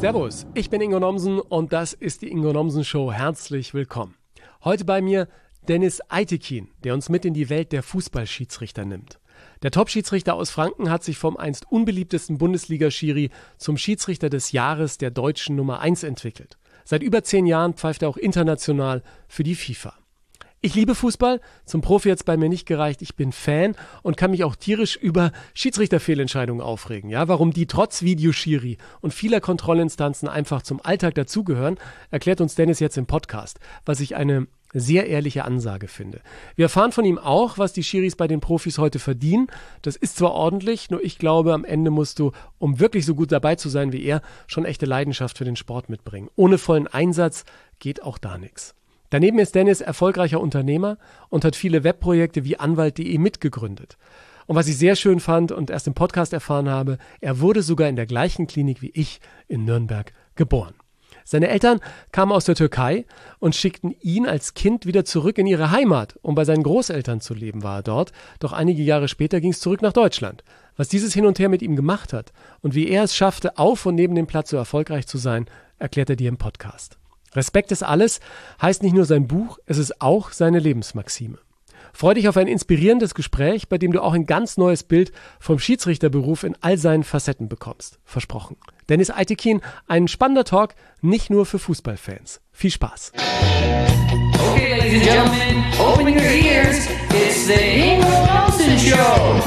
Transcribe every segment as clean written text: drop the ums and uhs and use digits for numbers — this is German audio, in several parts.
Servus, ich bin Ingo Nomsen und das ist die Ingo Nomsen Show. Herzlich willkommen. Heute bei mir Dennis Eitekin, der uns mit in die Welt der Fußballschiedsrichter nimmt. Der Top-Schiedsrichter aus Franken hat sich vom einst unbeliebtesten Bundesliga-Schiri zum Schiedsrichter des Jahres der deutschen Nummer 1 entwickelt. Seit über 10 Jahren pfeift er auch international für die FIFA. Ich liebe Fußball, zum Profi hat's bei mir nicht gereicht, ich bin Fan und kann mich auch tierisch über Schiedsrichterfehlentscheidungen aufregen. Ja, warum die trotz Videoschiri und vieler Kontrollinstanzen einfach zum Alltag dazugehören, erklärt uns Dennis jetzt im Podcast, was ich eine sehr ehrliche Ansage finde. Wir erfahren von ihm auch, was die Schiris bei den Profis heute verdienen. Das ist zwar ordentlich, nur ich glaube, am Ende musst du, um wirklich so gut dabei zu sein wie er, schon echte Leidenschaft für den Sport mitbringen. Ohne vollen Einsatz geht auch da nichts. Daneben ist Dennis erfolgreicher Unternehmer und hat viele Webprojekte wie Anwalt.de mitgegründet. Und was ich sehr schön fand und erst im Podcast erfahren habe, er wurde sogar in der gleichen Klinik wie ich in Nürnberg geboren. Seine Eltern kamen aus der Türkei und schickten ihn als Kind wieder zurück in ihre Heimat, um bei seinen Großeltern zu leben, war er dort. Doch einige Jahre später ging es zurück nach Deutschland. Was dieses Hin und Her mit ihm gemacht hat und wie er es schaffte, auf und neben dem Platz so erfolgreich zu sein, erklärt er dir im Podcast. Respekt ist alles heißt nicht nur sein Buch, es ist auch seine Lebensmaxime. Freu dich auf ein inspirierendes Gespräch, bei dem du auch ein ganz neues Bild vom Schiedsrichterberuf in all seinen Facetten bekommst. Versprochen. Dennis Eitekin, ein spannender Talk, nicht nur für Fußballfans. Viel Spaß. Okay, ladies and gentlemen, open your ears. It's the Ingo Nomsen Show.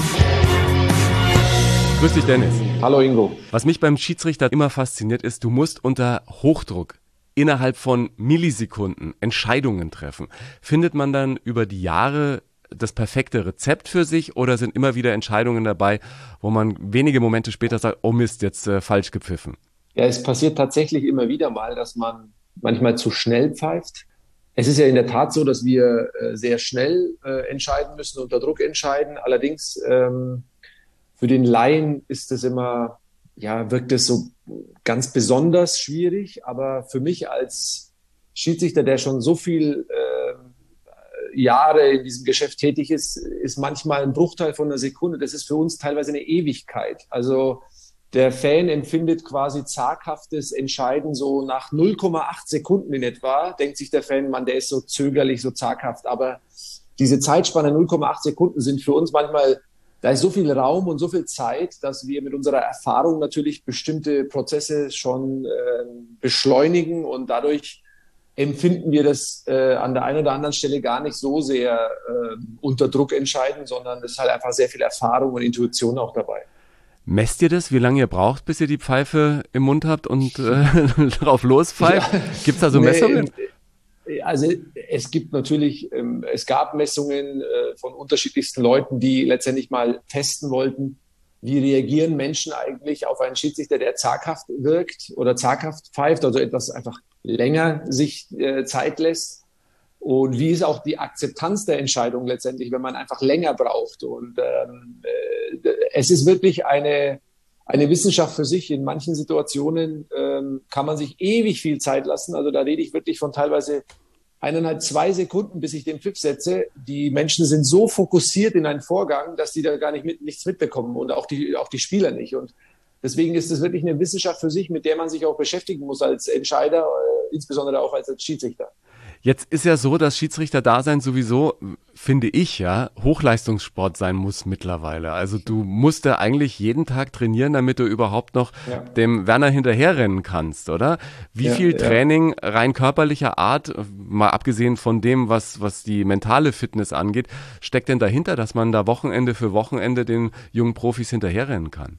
Grüß dich, Dennis. Hallo Ingo. Was mich beim Schiedsrichter immer fasziniert ist, du musst unter Hochdruck innerhalb von Millisekunden Entscheidungen treffen. Findet man dann über die Jahre das perfekte Rezept für sich oder sind immer wieder Entscheidungen dabei, wo man wenige Momente später sagt, oh Mist, jetzt falsch gepfiffen? Ja, es passiert tatsächlich immer wieder mal, dass man manchmal zu schnell pfeift. Es ist ja in der Tat so, dass wir sehr schnell entscheiden müssen, unter Druck entscheiden. Allerdings für den Laien ist es immer, wirkt es so ganz besonders schwierig. Aber für mich als Schiedsrichter, der schon so viel Jahre in diesem Geschäft tätig ist, ist manchmal ein Bruchteil von einer Sekunde. Das ist für uns teilweise eine Ewigkeit. Also der Fan empfindet quasi zaghaftes Entscheiden so nach 0,8 Sekunden in etwa. Denkt sich der Fan, Mann, der ist so zögerlich, so zaghaft. Aber diese Zeitspanne 0,8 Sekunden sind für uns manchmal, da ist so viel Raum und so viel Zeit, dass wir mit unserer Erfahrung natürlich bestimmte Prozesse schon beschleunigen und dadurch empfinden wir das an der einen oder anderen Stelle gar nicht so sehr unter Druck entscheiden, sondern es ist halt einfach sehr viel Erfahrung und Intuition auch dabei. Messt ihr das, wie lange ihr braucht, bis ihr die Pfeife im Mund habt und drauf lospfeift? Ja. Gibt es da so Messungen? Also es gibt natürlich, es gab Messungen von unterschiedlichsten Leuten, die letztendlich mal testen wollten, wie reagieren Menschen eigentlich auf einen Schiedsrichter, der zaghaft wirkt oder zaghaft pfeift, also etwas einfach länger sich Zeit lässt. Und wie ist auch die Akzeptanz der Entscheidung letztendlich, wenn man einfach länger braucht. Und es ist wirklich eine Wissenschaft für sich. In manchen Situationen kann man sich ewig viel Zeit lassen. Also da rede ich wirklich von teilweise 1,5, 2 Sekunden, bis ich den Pfiff setze. Die Menschen sind so fokussiert in einen Vorgang, dass die da gar nichts mitbekommen und auch die Spieler nicht. Und deswegen ist es wirklich eine Wissenschaft für sich, mit der man sich auch beschäftigen muss als Entscheider, insbesondere auch als Schiedsrichter. Jetzt ist ja so, dass Schiedsrichter-Dasein sowieso, finde ich ja, Hochleistungssport sein muss mittlerweile. Also du musst ja eigentlich jeden Tag trainieren, damit du überhaupt noch dem Werner hinterherrennen kannst, oder? Wie viel Training rein körperlicher Art, mal abgesehen von dem, was die mentale Fitness angeht, steckt denn dahinter, dass man da Wochenende für Wochenende den jungen Profis hinterherrennen kann?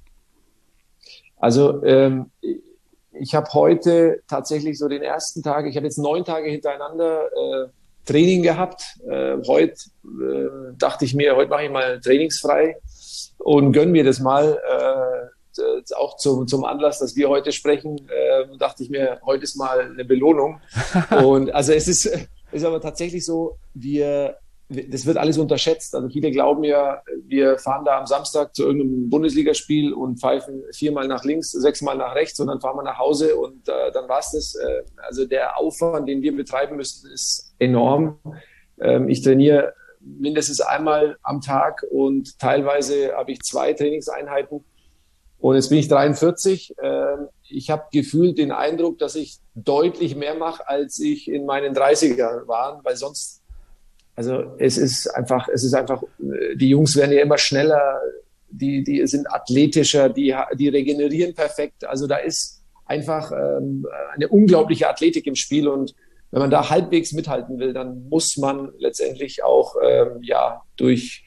Also ich habe heute tatsächlich so den ersten Tag, ich habe jetzt 9 Tage hintereinander Training gehabt. Heute dachte ich mir, heute mache ich mal trainingsfrei und gönne mir das mal. Auch zum Anlass, dass wir heute sprechen, dachte ich mir, heute ist mal eine Belohnung. Und also es ist aber tatsächlich so, das wird alles unterschätzt. Also viele glauben ja, wir fahren da am Samstag zu irgendeinem Bundesligaspiel und pfeifen 4-mal nach links, 6-mal nach rechts und dann fahren wir nach Hause und dann war's das. Also der Aufwand, den wir betreiben müssen, ist enorm. Ich trainiere mindestens einmal am Tag und teilweise habe ich 2 Trainingseinheiten. Und jetzt bin ich 43 ich habe gefühlt den Eindruck, dass ich deutlich mehr mache, als ich in meinen 30ern war, weil sonst, also es ist einfach, die Jungs werden ja immer schneller, die sind athletischer, die regenerieren perfekt. Also da ist einfach eine unglaubliche Athletik im Spiel, und wenn man da halbwegs mithalten will, dann muss man letztendlich auch durch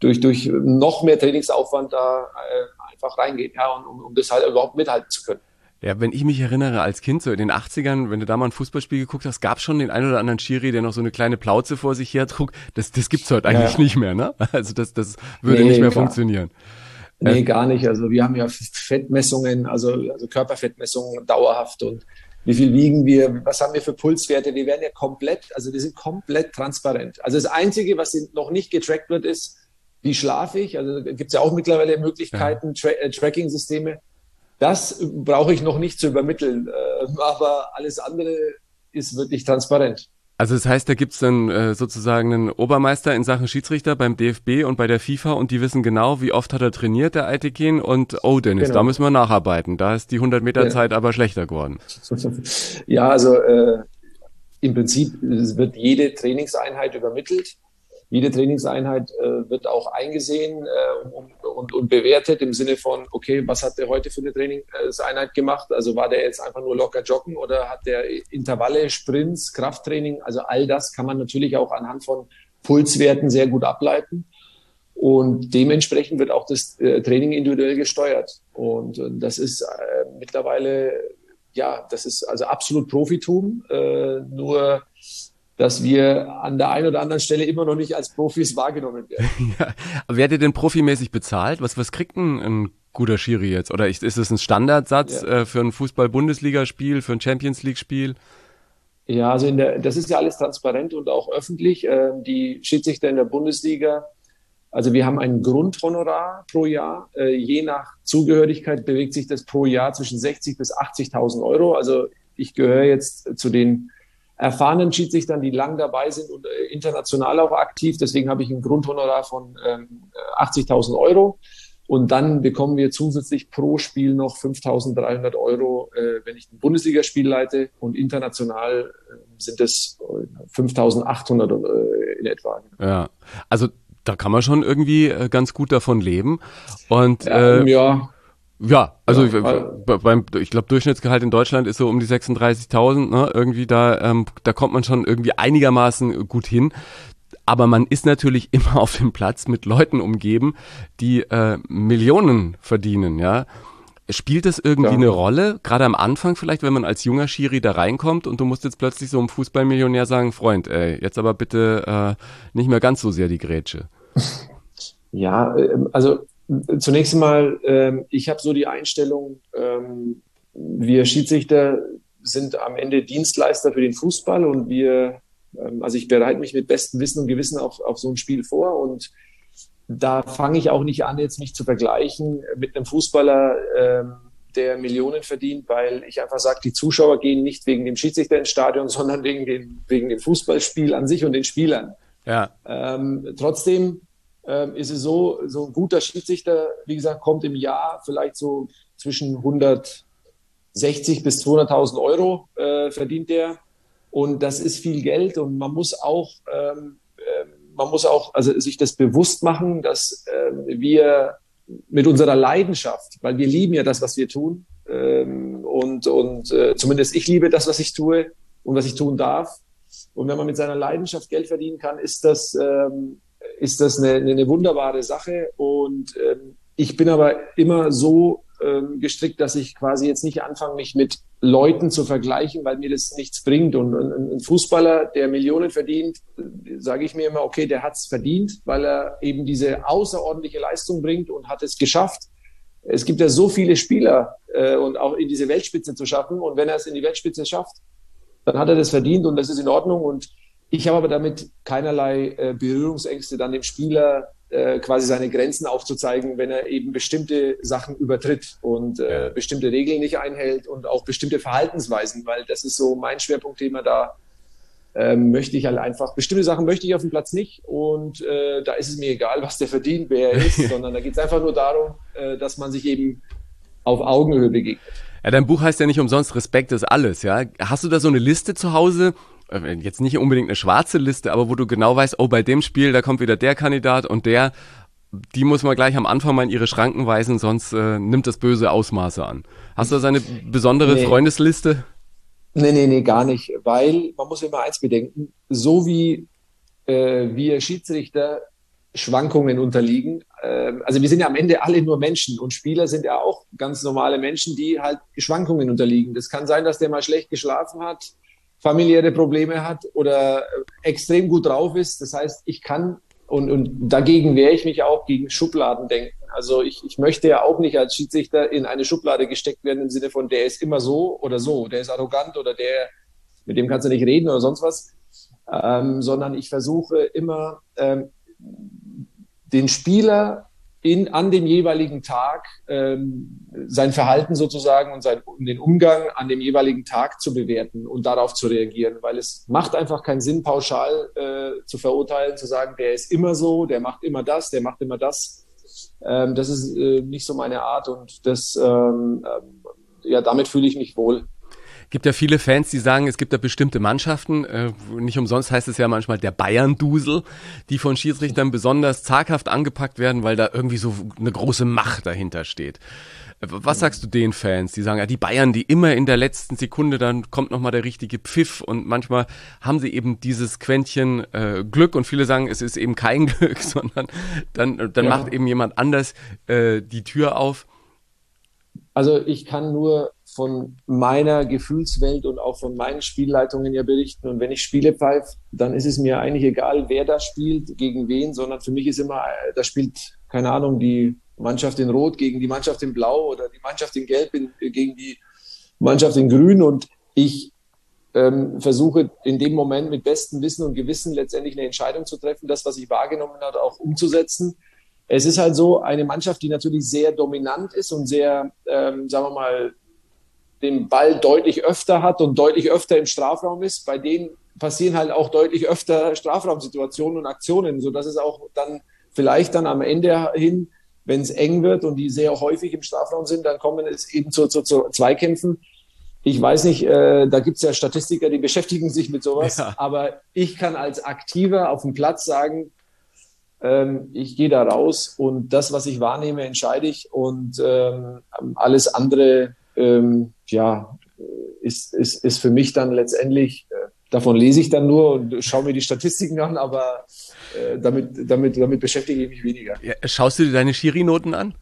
noch mehr Trainingsaufwand da einfach reingehen, ja, um das halt überhaupt mithalten zu können. Ja, wenn ich mich erinnere, als Kind, so in den 80ern, wenn du da mal ein Fußballspiel geguckt hast, gab es schon den einen oder anderen Schiri, der noch so eine kleine Plauze vor sich hertrug. Das gibt's heute eigentlich nicht mehr, ne? Also das würde nicht mehr funktionieren. Nee, gar nicht. Also wir haben ja Fettmessungen, also Körperfettmessungen dauerhaft, und wie viel wiegen wir, was haben wir für Pulswerte, die werden ja die sind komplett transparent. Also das Einzige, was noch nicht getrackt wird, ist, wie schlafe ich. Also da gibt's ja auch mittlerweile Möglichkeiten, Tracking-Systeme. Das brauche ich noch nicht zu übermitteln, aber alles andere ist wirklich transparent. Also das heißt, da gibt's dann sozusagen einen Obermeister in Sachen Schiedsrichter beim DFB und bei der FIFA, und die wissen genau, wie oft hat er trainiert, der Aytekin, und Dennis, da müssen wir nacharbeiten. Da ist die 100-Meter-Zeit aber schlechter geworden. Ja, also im Prinzip wird jede Trainingseinheit übermittelt. Jede Trainingseinheit wird auch eingesehen und bewertet im Sinne von, okay, was hat der heute für eine Trainingseinheit gemacht? Also war der jetzt einfach nur locker joggen oder hat der Intervalle, Sprints, Krafttraining? Also all das kann man natürlich auch anhand von Pulswerten sehr gut ableiten. Und dementsprechend wird auch das Training individuell gesteuert. Und das ist mittlerweile, das ist also absolut Profitum, nur dass wir an der einen oder anderen Stelle immer noch nicht als Profis wahrgenommen werden. Ja. Werdet ihr denn profimäßig bezahlt? Was kriegt ein guter Schiri jetzt? Oder ist es ein Standardsatz für ein Fußball-Bundesligaspiel, für ein Champions-League-Spiel? Ja, also das ist ja alles transparent und auch öffentlich. Die Schiedsrichter in der Bundesliga, also wir haben ein Grundhonorar pro Jahr. Je nach Zugehörigkeit bewegt sich das pro Jahr zwischen 60.000 bis 80.000 Euro. Also ich gehöre jetzt zu den erfahrenen Schiedsrichtern, die lang dabei sind und international auch aktiv. Deswegen habe ich ein Grundhonorar von 80.000 Euro. Und dann bekommen wir zusätzlich pro Spiel noch 5.300 Euro, wenn ich ein Bundesligaspiel leite. Und international sind es 5.800 in etwa. Ja, also da kann man schon irgendwie ganz gut davon leben. Und Ja, also ich glaube, Durchschnittsgehalt in Deutschland ist so um die 36.000, ne? Irgendwie da kommt man schon irgendwie einigermaßen gut hin. Aber man ist natürlich immer auf dem Platz mit Leuten umgeben, die Millionen verdienen, ja. Spielt das irgendwie eine Rolle, gerade am Anfang vielleicht, wenn man als junger Schiri da reinkommt und du musst jetzt plötzlich so einem Fußballmillionär sagen, Freund, jetzt aber bitte nicht mehr ganz so sehr die Grätsche. Ja, also zunächst einmal, ich habe so die Einstellung, wir Schiedsrichter sind am Ende Dienstleister für den Fußball, und also ich bereite mich mit bestem Wissen und Gewissen auf so ein Spiel vor, und da fange ich auch nicht an, jetzt mich zu vergleichen mit einem Fußballer, der Millionen verdient, weil ich einfach sage, die Zuschauer gehen nicht wegen dem Schiedsrichter ins Stadion, sondern wegen dem Fußballspiel an sich und den Spielern. Ja. Trotzdem ist es so ein guter Schiedsrichter, wie gesagt, kommt im Jahr vielleicht so zwischen 160 bis 200.000 Euro verdient der. Und das ist viel Geld, und man muss auch also sich das bewusst machen, dass wir mit unserer Leidenschaft, weil wir lieben ja das, was wir tun, und zumindest ich liebe das, was ich tue und was ich tun darf. Und wenn man mit seiner Leidenschaft Geld verdienen kann, ist das eine wunderbare Sache. Und ich bin aber immer so gestrickt, dass ich quasi jetzt nicht anfange, mich mit Leuten zu vergleichen, weil mir das nichts bringt. Und ein Fußballer, der Millionen verdient, sage ich mir immer, okay, der hat es verdient, weil er eben diese außerordentliche Leistung bringt und hat es geschafft. Es gibt ja so viele Spieler und auch in diese Weltspitze zu schaffen. Und wenn er es in die Weltspitze schafft, dann hat er das verdient, und das ist in Ordnung. Und ich habe aber damit keinerlei Berührungsängste, dann dem Spieler quasi seine Grenzen aufzuzeigen, wenn er eben bestimmte Sachen übertritt und bestimmte Regeln nicht einhält und auch bestimmte Verhaltensweisen, weil das ist so mein Schwerpunktthema. Da möchte ich halt einfach, bestimmte Sachen möchte ich auf dem Platz nicht, und da ist es mir egal, was der verdient, wer er ist, sondern da geht es einfach nur darum, dass man sich eben auf Augenhöhe begegnet. Ja, dein Buch heißt ja nicht umsonst Respekt ist alles, ja. Hast du da so eine Liste zu Hause? Jetzt nicht unbedingt eine schwarze Liste, aber wo du genau weißt, oh, bei dem Spiel, da kommt wieder der Kandidat und die muss man gleich am Anfang mal in ihre Schranken weisen, sonst nimmt das böse Ausmaße an. Hast du da so eine besondere Freundesliste? Nee, gar nicht, weil man muss immer eins bedenken, so wie wir Schiedsrichter Schwankungen unterliegen, also wir sind ja am Ende alle nur Menschen und Spieler sind ja auch ganz normale Menschen, die halt Schwankungen unterliegen. Das kann sein, dass der mal schlecht geschlafen hat, familiäre Probleme hat oder extrem gut drauf ist. Das heißt, ich kann und dagegen wehre ich mich auch gegen Schubladendenken. Also ich möchte ja auch nicht als Schiedsrichter in eine Schublade gesteckt werden im Sinne von, der ist immer so oder so, der ist arrogant oder mit dem kannst du nicht reden oder sonst was, sondern ich versuche immer den Spieler an dem jeweiligen Tag sein Verhalten sozusagen und den Umgang an dem jeweiligen Tag zu bewerten und darauf zu reagieren, weil es macht einfach keinen Sinn, pauschal zu verurteilen, zu sagen, der ist immer so, der macht immer das, der macht immer das. Das ist nicht so meine Art und damit fühle ich mich wohl. Gibt ja viele Fans, die sagen, es gibt da bestimmte Mannschaften, nicht umsonst heißt es ja manchmal der Bayern-Dusel, die von Schiedsrichtern besonders zaghaft angepackt werden, weil da irgendwie so eine große Macht dahinter steht. Was sagst du den Fans, die sagen, ja, die Bayern, die immer in der letzten Sekunde, dann kommt nochmal der richtige Pfiff und manchmal haben sie eben dieses Quäntchen Glück und viele sagen, es ist eben kein Glück, sondern dann macht eben jemand anders die Tür auf. Also ich kann nur von meiner Gefühlswelt und auch von meinen Spielleitungen ja berichten. Und wenn ich Spiele pfeife, dann ist es mir eigentlich egal, wer da spielt, gegen wen, sondern für mich ist immer, da spielt, keine Ahnung, die Mannschaft in Rot gegen die Mannschaft in Blau oder die Mannschaft in Gelb gegen die Mannschaft in Grün. Und ich versuche in dem Moment mit bestem Wissen und Gewissen letztendlich eine Entscheidung zu treffen, das, was ich wahrgenommen habe, auch umzusetzen. Es ist halt so eine Mannschaft, die natürlich sehr dominant ist und sehr, sagen wir mal, den Ball deutlich öfter hat und deutlich öfter im Strafraum ist. Bei denen passieren halt auch deutlich öfter Strafraumsituationen und Aktionen, sodass es auch dann vielleicht dann am Ende hin, wenn es eng wird und die sehr häufig im Strafraum sind, dann kommen es eben zu Zweikämpfen. Ich weiß nicht, da gibt es ja Statistiker, die beschäftigen sich mit sowas, aber ich kann als Aktiver auf dem Platz sagen, ich gehe da raus und das, was ich wahrnehme, entscheide ich und alles andere ist für mich dann letztendlich, davon lese ich dann nur und schaue mir die Statistiken an, aber damit beschäftige ich mich weniger. Ja, schaust du dir deine Schiri-Noten an?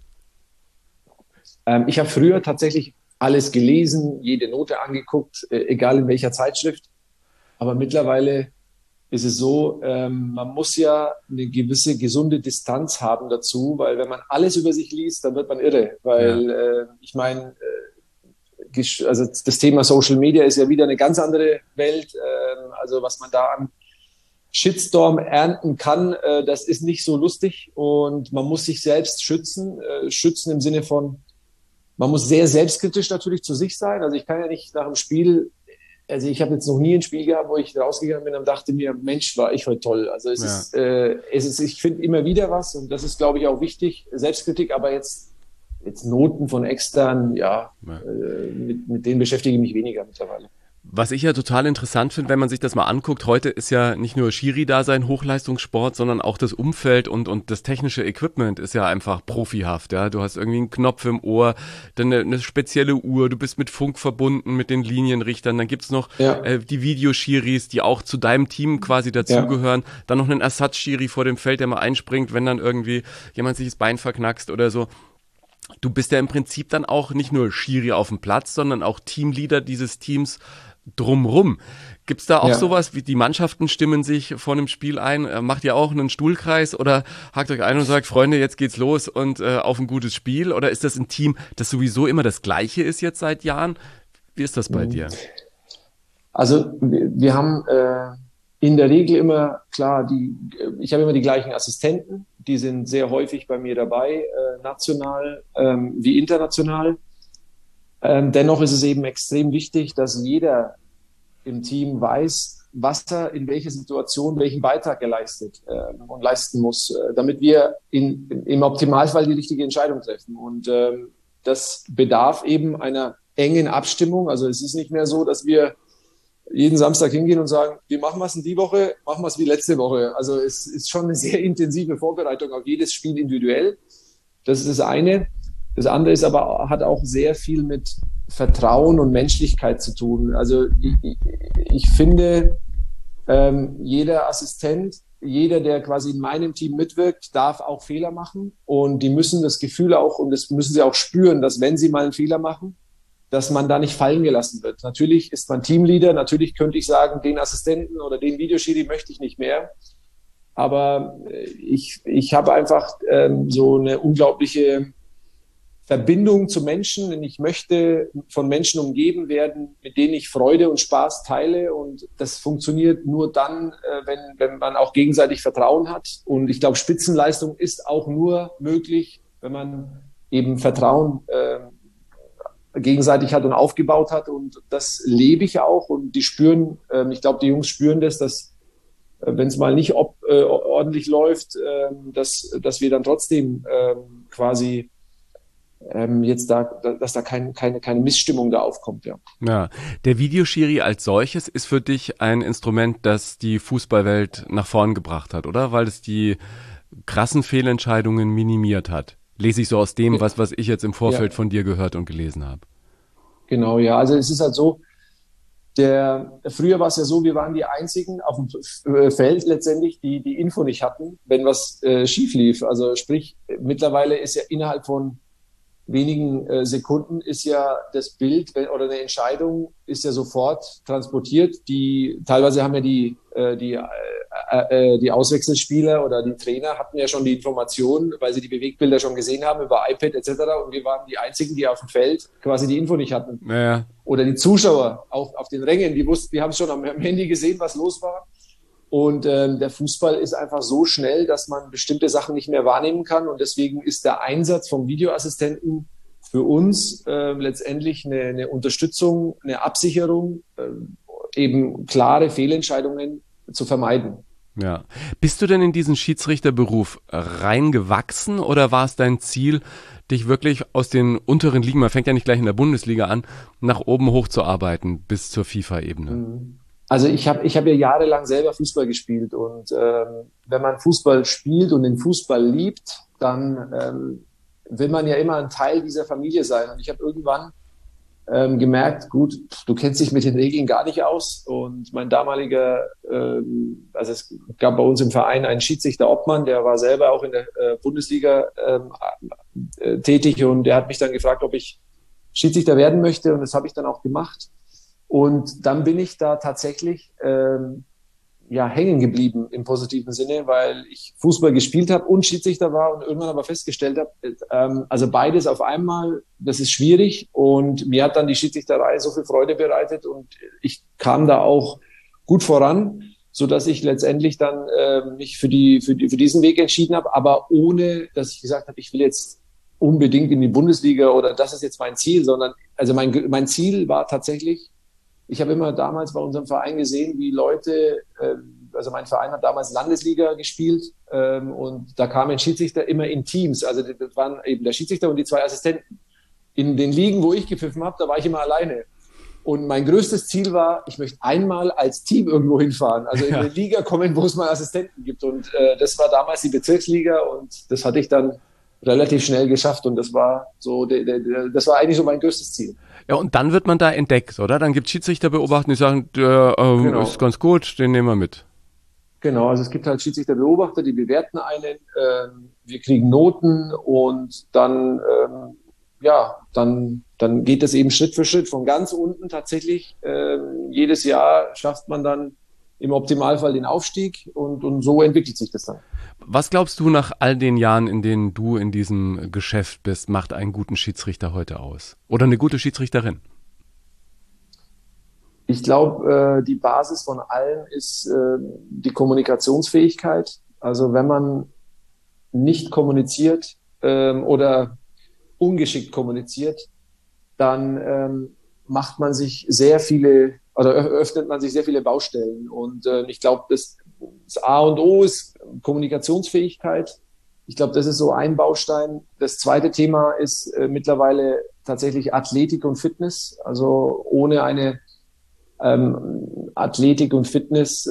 Ich habe früher tatsächlich alles gelesen, jede Note angeguckt, egal in welcher Zeitschrift, aber mittlerweile ist es so, man muss ja eine gewisse gesunde Distanz haben dazu, weil wenn man alles über sich liest, dann wird man irre, weil ich meine, also das Thema Social Media ist ja wieder eine ganz andere Welt, also was man da an Shitstorm ernten kann, das ist nicht so lustig und man muss sich selbst schützen im Sinne von, man muss sehr selbstkritisch natürlich zu sich sein, also ich kann ja nicht nach dem Spiel, also ich habe jetzt noch nie ein Spiel gehabt, wo ich rausgegangen bin und dachte mir, Mensch, war ich heute toll. Also es ist, ich finde immer wieder was und das ist, glaube ich, auch wichtig, Selbstkritik, aber jetzt Noten von extern, mit denen beschäftige ich mich weniger mittlerweile. Was ich ja total interessant finde, wenn man sich das mal anguckt, heute ist ja nicht nur Schiri-Dasein Hochleistungssport, sondern auch das Umfeld und das technische Equipment ist ja einfach profihaft, ja. Du hast irgendwie einen Knopf im Ohr, dann eine spezielle Uhr, du bist mit Funk verbunden, mit den Linienrichtern, dann gibt's noch die Videoschiris, die auch zu deinem Team quasi dazugehören, dann noch einen Ersatzschiri vor dem Feld, der mal einspringt, wenn dann irgendwie jemand sich das Bein verknackst oder so. Du bist ja im Prinzip dann auch nicht nur Schiri auf dem Platz, sondern auch Teamleader dieses Teams drumrum. Gibt's da auch sowas, wie die Mannschaften stimmen sich vor einem Spiel ein? Macht ihr auch einen Stuhlkreis oder hakt euch ein und sagt, Freunde, jetzt geht's los und auf ein gutes Spiel? Oder ist das ein Team, das sowieso immer das Gleiche ist jetzt seit Jahren? Wie ist das bei dir? Also wir haben in der Regel immer, klar, ich habe immer die gleichen Assistenten, die sind sehr häufig bei mir dabei, national wie international. Dennoch ist es eben extrem wichtig, dass jeder im Team weiß, was er in welcher Situation welchen Beitrag er leistet und leisten muss, damit wir im Optimalfall die richtige Entscheidung treffen. Und das bedarf eben einer engen Abstimmung. Also es ist nicht mehr so, dass wir jeden Samstag hingehen und sagen, wie machen wir es denn die Woche? Machen wir es wie letzte Woche. Also es ist schon eine sehr intensive Vorbereitung auf jedes Spiel individuell. Das ist das eine. Das andere ist aber, hat auch sehr viel mit Vertrauen und Menschlichkeit zu tun. Also ich finde, jeder Assistent, jeder, der quasi in meinem Team mitwirkt, darf auch Fehler machen. Und die müssen das Gefühl auch, und das müssen sie auch spüren, dass wenn sie mal einen Fehler machen, dass man da nicht fallen gelassen wird. Natürlich ist man Teamleader, natürlich könnte ich sagen, den Assistenten oder den Videoschiri möchte ich nicht mehr. Aber ich habe einfach so eine unglaubliche Verbindung zu Menschen, und ich möchte von Menschen umgeben werden, mit denen ich Freude und Spaß teile, und das funktioniert nur dann, wenn man auch gegenseitig Vertrauen hat, und ich glaube, Spitzenleistung ist auch nur möglich, wenn man eben Vertrauen gegenseitig hat und aufgebaut hat, und das lebe ich auch, und die spüren, ich glaube, die Jungs spüren das, dass wenn es mal nicht ordentlich läuft, dass wir dann trotzdem quasi dass da keine Missstimmung da aufkommt, ja. Ja, der Videoschiri als solches ist für dich ein Instrument, das die Fußballwelt nach vorn gebracht hat, oder? Weil es die krassen Fehlentscheidungen minimiert hat. Lese ich so aus dem, was ich jetzt im Vorfeld von dir gehört und gelesen habe. Genau, ja. Also es ist halt so, früher war es ja so, wir waren die Einzigen auf dem Feld letztendlich, die die Info nicht hatten, wenn was schief lief. Also sprich, mittlerweile ist ja innerhalb von wenigen Sekunden ist ja das Bild oder eine Entscheidung ist ja sofort transportiert. Teilweise haben ja die Auswechselspieler oder die Trainer hatten ja schon die Informationen, weil sie die Bewegbilder schon gesehen haben über iPad etc. Und wir waren die Einzigen, die auf dem Feld quasi die Info nicht hatten. Ja. Oder die Zuschauer auch auf den Rängen, die haben schon am Handy gesehen, was los war. Und der Fußball ist einfach so schnell, dass man bestimmte Sachen nicht mehr wahrnehmen kann. Und deswegen ist der Einsatz vom Videoassistenten für uns letztendlich eine Unterstützung, eine Absicherung, eben klare Fehlentscheidungen zu vermeiden. Ja. Bist du denn in diesen Schiedsrichterberuf reingewachsen, oder war es dein Ziel, dich wirklich aus den unteren Ligen, man fängt ja nicht gleich in der Bundesliga an, nach oben hochzuarbeiten bis zur FIFA-Ebene? Also ich hab ja jahrelang selber Fußball gespielt, und wenn man Fußball spielt und den Fußball liebt, dann will man ja immer ein Teil dieser Familie sein. Und ich habe irgendwann gemerkt, gut, du kennst dich mit den Regeln gar nicht aus. Und mein damaliger, also es gab bei uns im Verein einen Schiedsrichter-Obmann, der war selber auch in der Bundesliga tätig, und der hat mich dann gefragt, ob ich Schiedsrichter werden möchte, und das habe ich dann auch gemacht. Und dann bin ich da tatsächlich hängen geblieben im positiven Sinne, weil ich Fußball gespielt habe und Schiedsrichter war, und irgendwann aber festgestellt habe, also beides auf einmal, das ist schwierig, und mir hat dann die Schiedsrichterei so viel Freude bereitet, und ich kam da auch gut voran, so dass ich letztendlich dann mich für diesen Weg entschieden habe, aber ohne, dass ich gesagt habe, ich will jetzt unbedingt in die Bundesliga oder das ist jetzt mein Ziel, sondern also mein Ziel war tatsächlich, ich habe immer damals bei unserem Verein gesehen, wie Leute, also mein Verein hat damals Landesliga gespielt, und da kamen Schiedsrichter immer in Teams, also das waren eben der Schiedsrichter und die 2 Assistenten. In den Ligen, wo ich gepfiffen habe, da war ich immer alleine. Und mein größtes Ziel war, ich möchte einmal als Team irgendwo hinfahren, also in eine Liga kommen, wo es mal Assistenten gibt. Und das war damals die Bezirksliga, und das hatte ich dann relativ schnell geschafft, und das war so, das war eigentlich so mein größtes Ziel. Ja, und dann wird man da entdeckt, oder? Dann gibt es Schiedsrichter beobachten, die sagen, genau, ist ganz gut, den nehmen wir mit. Genau, also es gibt halt Schiedsrichterbeobachter, die bewerten einen, wir kriegen Noten, und dann, dann geht es eben Schritt für Schritt von ganz unten tatsächlich. Jedes Jahr schafft man dann im Optimalfall den Aufstieg, und so entwickelt sich das dann. Was glaubst du nach all den Jahren, in denen du in diesem Geschäft bist, macht einen guten Schiedsrichter heute aus? Oder eine gute Schiedsrichterin? Ich glaube, die Basis von allem ist die Kommunikationsfähigkeit. Also wenn man nicht kommuniziert oder ungeschickt kommuniziert, dann macht man sich sehr viele, oder öffnet man sich sehr viele Baustellen. Und ich glaube, das A und O ist Kommunikationsfähigkeit. Ich glaube, das ist so ein Baustein. Das zweite Thema ist mittlerweile tatsächlich Athletik und Fitness. Also ohne eine Athletik und Fitness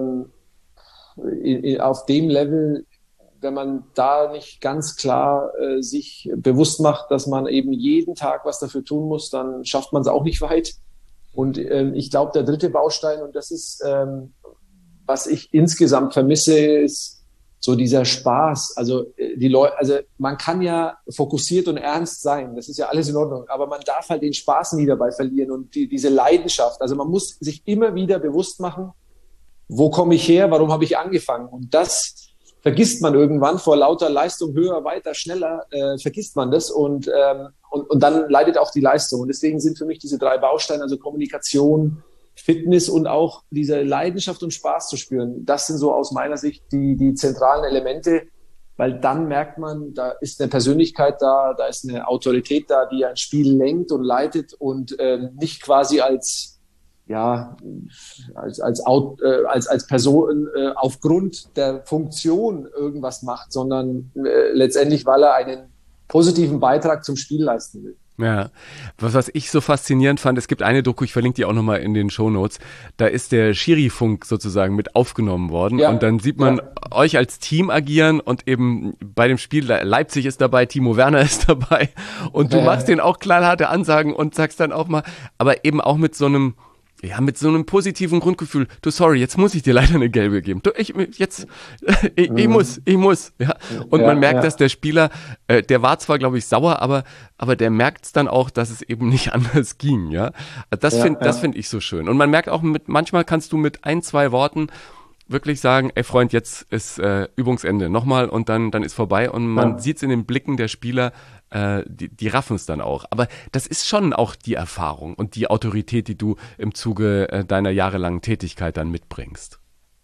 auf dem Level, wenn man da nicht ganz klar sich bewusst macht, dass man eben jeden Tag was dafür tun muss, dann schafft man es auch nicht weit. Und ich glaube, der dritte Baustein, und das ist, was ich insgesamt vermisse, ist so dieser Spaß. Also man kann ja fokussiert und ernst sein, das ist ja alles in Ordnung, aber man darf halt den Spaß nie dabei verlieren und diese Leidenschaft. Also man muss sich immer wieder bewusst machen, wo komme ich her, warum habe ich angefangen? Und das vergisst man irgendwann vor lauter Leistung, höher, weiter, schneller, vergisst man das und dann leidet auch die Leistung. Und deswegen sind für mich diese 3 Bausteine, also Kommunikation, Fitness und auch diese Leidenschaft und Spaß zu spüren, das sind so aus meiner Sicht die zentralen Elemente, weil dann merkt man, da ist eine Persönlichkeit da ist eine Autorität da, die ein Spiel lenkt und leitet und nicht quasi als Person aufgrund der Funktion irgendwas macht, sondern letztendlich, weil er einen positiven Beitrag zum Spiel leisten will. Ja, was ich so faszinierend fand, es gibt eine Doku, ich verlinke die auch nochmal in den Shownotes, da ist der Schiri-Funk sozusagen mit aufgenommen worden und dann sieht man euch als Team agieren und eben bei dem Spiel, Leipzig ist dabei, Timo Werner ist dabei und du machst denen auch knallharte Ansagen und sagst dann auch mal, aber eben auch mit so einem positiven Grundgefühl, du, sorry, jetzt muss ich dir leider eine gelbe geben. Du, ich muss. Ja. Und man merkt, dass der Spieler, der war zwar, glaube ich, sauer, aber der merkt es dann auch, dass es eben nicht anders ging. Ja. Das finde ich so schön. Und man merkt auch, manchmal kannst du mit 1, 2 Worten wirklich sagen, ey Freund, jetzt ist Übungsende nochmal und dann ist vorbei und man sieht es in den Blicken der Spieler, die raffen es dann auch. Aber das ist schon auch die Erfahrung und die Autorität, die du im Zuge deiner jahrelangen Tätigkeit dann mitbringst.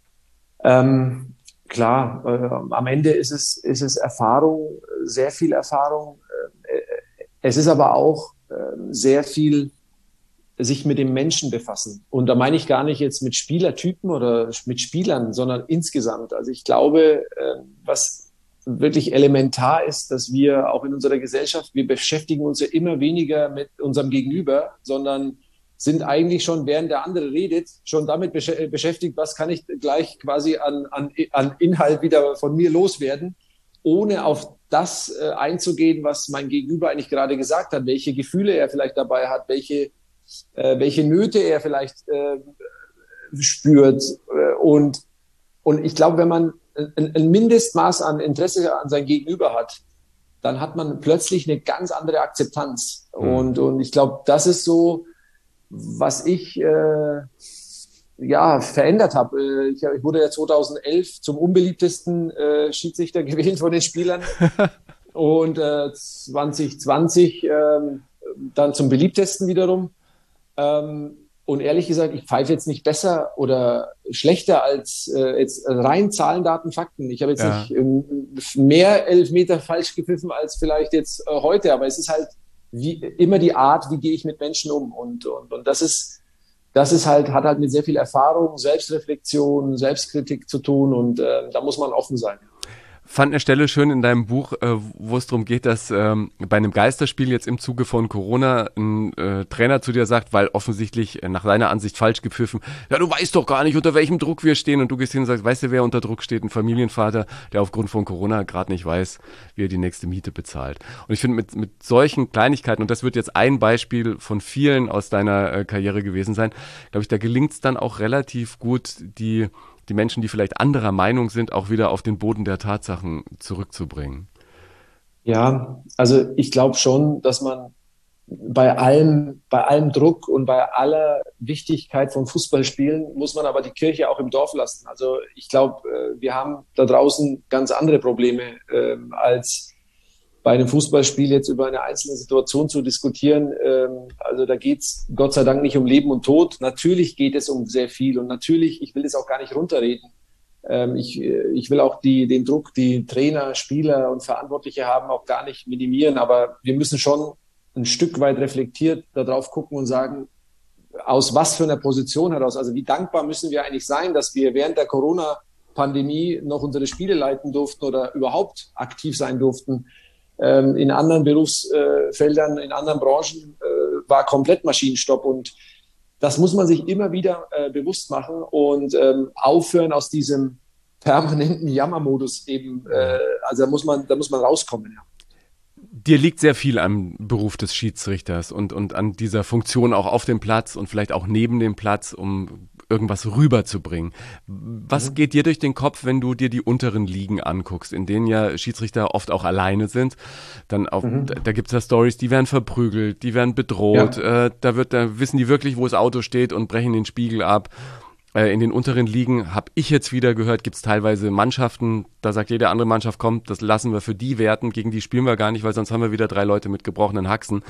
Klar, am Ende ist es Erfahrung, sehr viel Erfahrung. Es ist aber auch sehr viel sich mit dem Menschen befassen. Und da meine ich gar nicht jetzt mit Spielertypen oder mit Spielern, sondern insgesamt. Also ich glaube, was wirklich elementar ist, dass wir auch in unserer Gesellschaft, wir beschäftigen uns ja immer weniger mit unserem Gegenüber, sondern sind eigentlich schon, während der andere redet, schon damit beschäftigt, was kann ich gleich quasi an Inhalt wieder von mir loswerden, ohne auf das einzugehen, was mein Gegenüber eigentlich gerade gesagt hat, welche Gefühle er vielleicht dabei hat, welche Nöte er vielleicht spürt. Und ich glaube, wenn man ein Mindestmaß an Interesse an sein Gegenüber hat, dann hat man plötzlich eine ganz andere Akzeptanz. Und ich glaube, das ist so, was ich verändert habe. Ich wurde ja 2011 zum unbeliebtesten Schiedsrichter gewählt von den Spielern und 2020 dann zum beliebtesten wiederum. Und ehrlich gesagt, ich pfeife jetzt nicht besser oder schlechter als jetzt rein Zahlen, Daten, Fakten. Ich habe jetzt nicht mehr Elfmeter falsch gepfiffen als vielleicht jetzt heute, aber es ist halt immer die Art, wie gehe ich mit Menschen um. Und das ist halt, hat halt mit sehr viel Erfahrung, Selbstreflexion, Selbstkritik zu tun und da muss man offen sein. Fand eine Stelle schön in deinem Buch, wo es darum geht, dass bei einem Geisterspiel jetzt im Zuge von Corona ein Trainer zu dir sagt, weil offensichtlich nach seiner Ansicht falsch gepfiffen, ja, du weißt doch gar nicht, unter welchem Druck wir stehen, und du gehst hin und sagst, weißt du, wer unter Druck steht? Ein Familienvater, der aufgrund von Corona gerade nicht weiß, wie er die nächste Miete bezahlt. Und ich finde, mit solchen Kleinigkeiten, und das wird jetzt ein Beispiel von vielen aus deiner Karriere gewesen sein, glaube ich, da gelingt es dann auch relativ gut, die Menschen, die vielleicht anderer Meinung sind, auch wieder auf den Boden der Tatsachen zurückzubringen. Ja, also ich glaube schon, dass man bei allem Druck und bei aller Wichtigkeit von Fußballspielen muss man aber die Kirche auch im Dorf lassen. Also ich glaube, wir haben da draußen ganz andere Probleme, als bei einem Fußballspiel jetzt über eine einzelne Situation zu diskutieren. Also da geht's Gott sei Dank nicht um Leben und Tod. Natürlich geht es um sehr viel und natürlich, ich will das auch gar nicht runterreden. Ich will auch den Druck, die Trainer, Spieler und Verantwortliche haben, auch gar nicht minimieren. Aber wir müssen schon ein Stück weit reflektiert darauf gucken und sagen, aus was für einer Position heraus, also wie dankbar müssen wir eigentlich sein, dass wir während der Corona-Pandemie noch unsere Spiele leiten durften oder überhaupt aktiv sein durften. In anderen Berufsfeldern, in anderen Branchen war komplett Maschinenstopp. Und das muss man sich immer wieder bewusst machen und aufhören aus diesem permanenten Jammermodus eben. Also da muss man rauskommen, ja. Dir liegt sehr viel am Beruf des Schiedsrichters und an dieser Funktion auch auf dem Platz und vielleicht auch neben dem Platz, um irgendwas rüberzubringen. Was geht dir durch den Kopf, wenn du dir die unteren Ligen anguckst, in denen ja Schiedsrichter oft auch alleine sind? Dann da gibt es ja Stories, die werden verprügelt, die werden bedroht, da wissen die wirklich, wo das Auto steht und brechen den Spiegel ab. In den unteren Ligen, habe ich jetzt wieder gehört, gibt es teilweise Mannschaften, da sagt jede andere Mannschaft, komm, das lassen wir für die werten, gegen die spielen wir gar nicht, weil sonst haben wir wieder 3 Leute mit gebrochenen Haxen.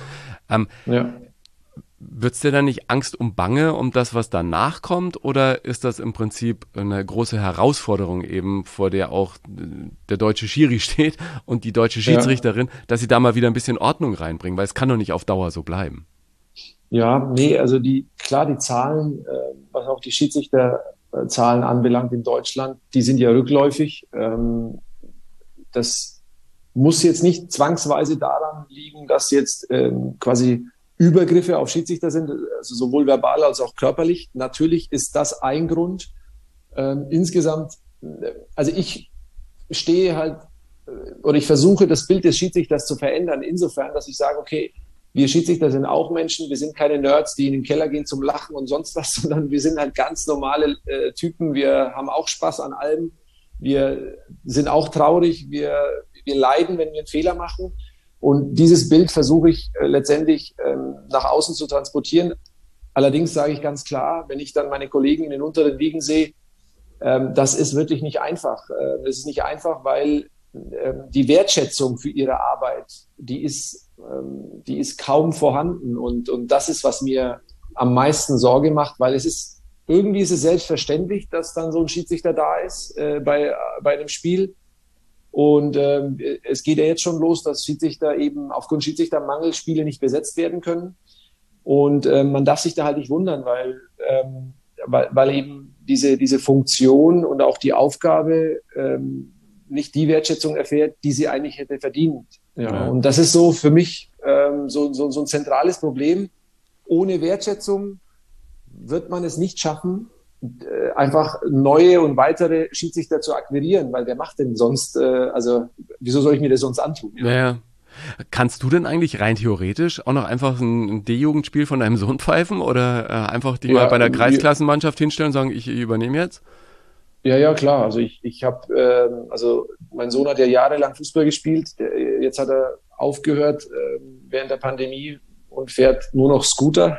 Wird's dir dann nicht Angst und Bange um das, was danach kommt, oder ist das im Prinzip eine große Herausforderung eben, vor der auch der deutsche Schiri steht und die deutsche Schiedsrichterin, dass sie da mal wieder ein bisschen Ordnung reinbringen, weil es kann doch nicht auf Dauer so bleiben. Ja, nee, also die Zahlen, was auch die Schiedsrichterzahlen anbelangt in Deutschland, die sind ja rückläufig. Das muss jetzt nicht zwangsweise daran liegen, dass jetzt quasi Übergriffe auf Schiedsrichter sind, also sowohl verbal als auch körperlich. Natürlich ist das ein Grund. Insgesamt, also ich stehe halt, oder ich versuche, das Bild des Schiedsrichters zu verändern, insofern, dass ich sage, okay, wir Schiedsrichter sind auch Menschen, wir sind keine Nerds, die in den Keller gehen zum Lachen und sonst was, sondern wir sind halt ganz normale Typen, wir haben auch Spaß an allem, wir sind auch traurig, wir leiden, wenn wir einen Fehler machen, und dieses Bild versuche ich letztendlich nach außen zu transportieren. Allerdings sage ich ganz klar, wenn ich dann meine Kollegen in den unteren Ligen sehe, das ist wirklich nicht einfach. Das ist nicht einfach, weil die Wertschätzung für ihre Arbeit, die ist kaum vorhanden, und das ist, was mir am meisten Sorge macht, weil irgendwie ist es selbstverständlich, dass dann so ein Schiedsrichter da ist bei einem Spiel, und es geht ja jetzt schon los, dass Schiedsrichter eben aufgrund Schiedsrichtermangel Spiele nicht besetzt werden können, und man darf sich da halt nicht wundern, weil eben diese Funktion und auch die Aufgabe nicht die Wertschätzung erfährt, die sie eigentlich hätte verdient. Ja. Und das ist so für mich so ein zentrales Problem. Ohne Wertschätzung wird man es nicht schaffen, einfach neue und weitere Schiedsrichter zu akquirieren, weil wer macht denn sonst, wieso soll ich mir das sonst antun? Ja. Kannst du denn eigentlich rein theoretisch auch noch einfach ein D-Jugendspiel von deinem Sohn pfeifen oder einfach dich mal bei einer Kreisklassenmannschaft hinstellen und sagen, ich übernehme jetzt? Ja, klar. Also ich habe, mein Sohn hat ja jahrelang Fußball gespielt. Jetzt hat er aufgehört während der Pandemie und fährt nur noch Scooter.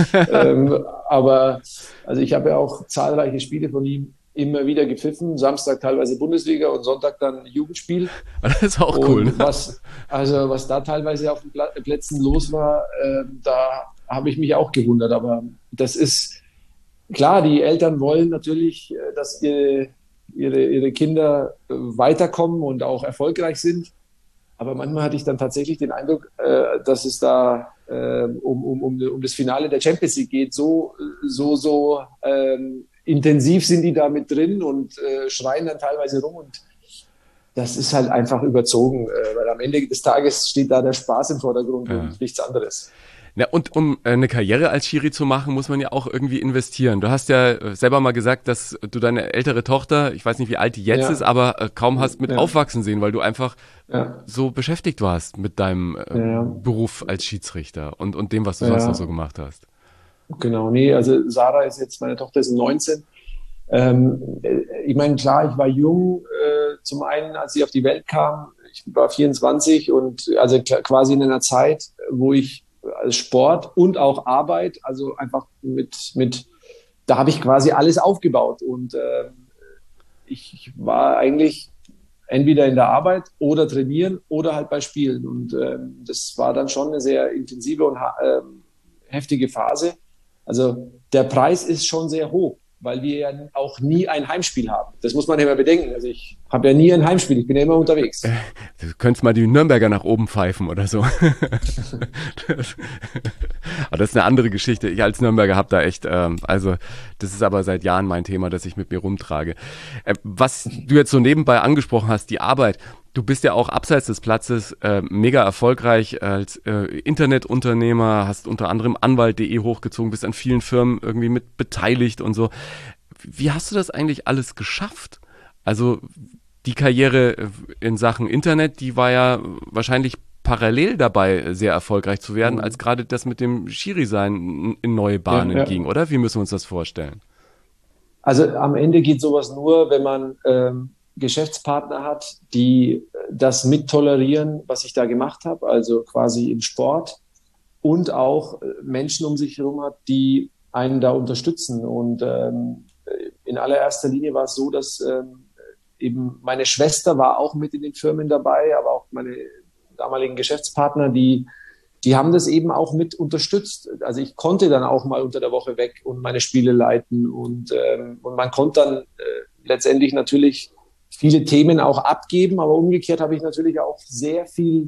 Aber also ich habe ja auch zahlreiche Spiele von ihm immer wieder gepfiffen. Samstag teilweise Bundesliga und Sonntag dann Jugendspiel. Das ist auch cool. Ne? Was da teilweise auf den Plätzen los war, da habe ich mich auch gewundert. Aber das ist klar, die Eltern wollen natürlich, dass ihre Kinder weiterkommen und auch erfolgreich sind. Aber manchmal hatte ich dann tatsächlich den Eindruck, dass es da um das Finale der Champions League geht. So intensiv sind die da mit drin und schreien dann teilweise rum. Und das ist halt einfach überzogen, weil am Ende des Tages steht da der Spaß im Vordergrund und nichts anderes. Ja, und um eine Karriere als Schiri zu machen, muss man ja auch irgendwie investieren. Du hast ja selber mal gesagt, dass du deine ältere Tochter, ich weiß nicht, wie alt die jetzt ist, aber kaum hast mit aufwachsen sehen, weil du einfach so beschäftigt warst mit deinem Beruf als Schiedsrichter und dem, was du sonst noch so gemacht hast. Genau, nee, also Sarah ist jetzt, meine Tochter ist 19. Ich meine, klar, ich war jung, zum einen, als sie auf die Welt kam, ich war 24 und also quasi in einer Zeit, wo ich Sport und auch Arbeit, also einfach da habe ich quasi alles aufgebaut, und ich war eigentlich entweder in der Arbeit oder trainieren oder halt bei Spielen, und das war dann schon eine sehr intensive und heftige Phase. Also der Preis ist schon sehr hoch, weil wir ja auch nie ein Heimspiel haben. Das muss man ja immer bedenken. Also ich habe ja nie ein Heimspiel, ich bin ja immer unterwegs. Du könntest mal die Nürnberger nach oben pfeifen oder so. Aber das ist eine andere Geschichte. Ich als Nürnberger habe da echt, das ist aber seit Jahren mein Thema, das ich mit mir rumtrage. Was du jetzt so nebenbei angesprochen hast, die Arbeit, Du bist ja auch abseits des Platzes mega erfolgreich als Internetunternehmer, hast unter anderem Anwalt.de hochgezogen, bist an vielen Firmen irgendwie mit beteiligt und so. Wie hast du das eigentlich alles geschafft? Also die Karriere in Sachen Internet, die war ja wahrscheinlich parallel dabei, sehr erfolgreich zu werden, als gerade das mit dem Schiri-Sein in neue Bahnen ging, oder? Wie müssen wir uns das vorstellen? Also am Ende geht sowas nur, wenn man Geschäftspartner hat, die das mittolerieren, was ich da gemacht habe, also quasi im Sport, und auch Menschen um sich herum hat, die einen da unterstützen. Und in allererster Linie war es so, dass eben meine Schwester war auch mit in den Firmen dabei, aber auch meine damaligen Geschäftspartner, die haben das eben auch mit unterstützt. Also ich konnte dann auch mal unter der Woche weg und meine Spiele leiten und man konnte dann letztendlich natürlich viele Themen auch abgeben, aber umgekehrt habe ich natürlich auch sehr viel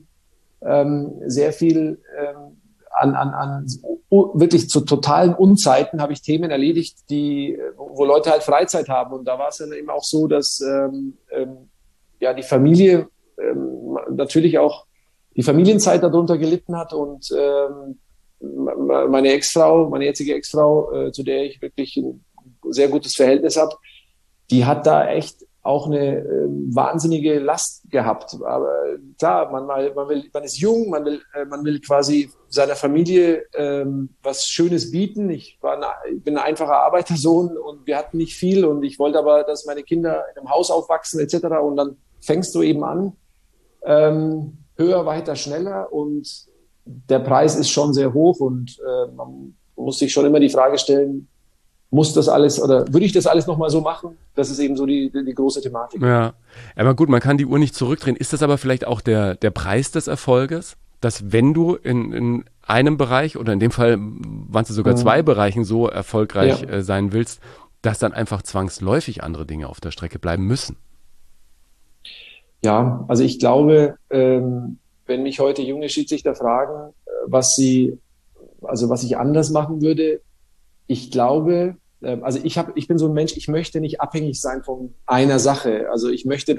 an wirklich zu totalen Unzeiten habe ich Themen erledigt, wo Leute halt Freizeit haben. Und da war es dann eben auch so, dass die Familie natürlich auch die Familienzeit darunter gelitten hat und meine jetzige Ex-Frau, zu der ich wirklich ein sehr gutes Verhältnis habe, die hat da echt auch eine wahnsinnige Last gehabt. Aber klar, man ist jung, man will quasi seiner Familie was Schönes bieten. Ich bin ein einfacher Arbeitersohn und wir hatten nicht viel und ich wollte aber, dass meine Kinder in einem Haus aufwachsen etc. Und dann fängst du eben an, höher, weiter, schneller und der Preis ist schon sehr hoch und man muss sich schon immer die Frage stellen, muss das alles oder würde ich das alles nochmal so machen? Das ist eben so die große Thematik. Ja, aber gut, man kann die Uhr nicht zurückdrehen. Ist das aber vielleicht auch der Preis des Erfolges, dass wenn du in einem Bereich oder in dem Fall waren es sogar zwei Bereichen so erfolgreich sein willst, dass dann einfach zwangsläufig andere Dinge auf der Strecke bleiben müssen? Ja, also ich glaube, wenn mich heute junge Schiedsrichter fragen, was ich anders machen würde, ich glaube, also ich bin so ein Mensch, ich möchte nicht abhängig sein von einer Sache. Also ich möchte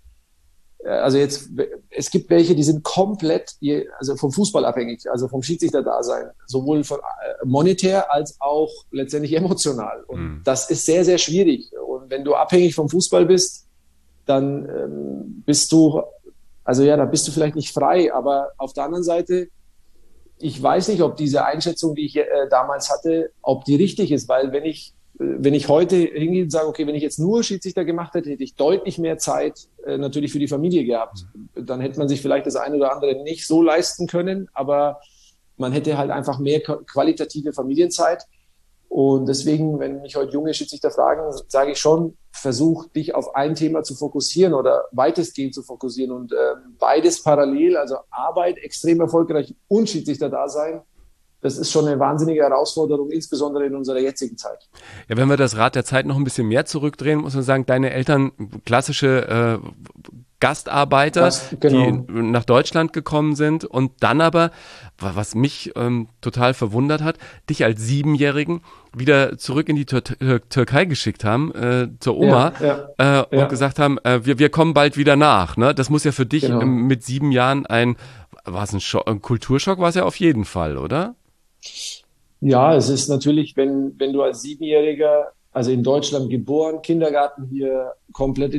es gibt welche, die sind komplett, also vom Fußball abhängig, also vom Schiedsrichterdasein, sowohl von monetär als auch letztendlich emotional. Und das ist sehr, sehr schwierig. Und wenn du abhängig vom Fußball bist, dann bist du vielleicht nicht frei, aber auf der anderen Seite, ich weiß nicht, ob diese Einschätzung, die ich damals hatte, ob die richtig ist, weil wenn ich heute hingehe und sage, okay, wenn ich jetzt nur Schiedsrichter gemacht hätte, hätte ich deutlich mehr Zeit natürlich für die Familie gehabt. Dann hätte man sich vielleicht das eine oder andere nicht so leisten können, aber man hätte halt einfach mehr qualitative Familienzeit. Und deswegen, wenn mich heute junge Schiedsrichter fragen, sage ich schon, versuch dich auf ein Thema zu fokussieren oder weitestgehend zu fokussieren und beides parallel, also Arbeit, extrem erfolgreich und Schiedsrichter-Dasein, das ist schon eine wahnsinnige Herausforderung, insbesondere in unserer jetzigen Zeit. Ja, wenn wir das Rad der Zeit noch ein bisschen mehr zurückdrehen, muss man sagen, deine Eltern, klassische Gastarbeiter, die nach Deutschland gekommen sind und dann aber, was mich total verwundert hat, dich als 7-Jährigen wieder zurück in die Türkei geschickt haben, zur Oma, und gesagt haben, wir kommen bald wieder nach. Ne? Das muss ja für dich mit 7 Jahren ein Kulturschock war es ja auf jeden Fall, oder? Ja, es ist natürlich, wenn du als 7-Jähriger, also in Deutschland geboren, Kindergarten hier, komplett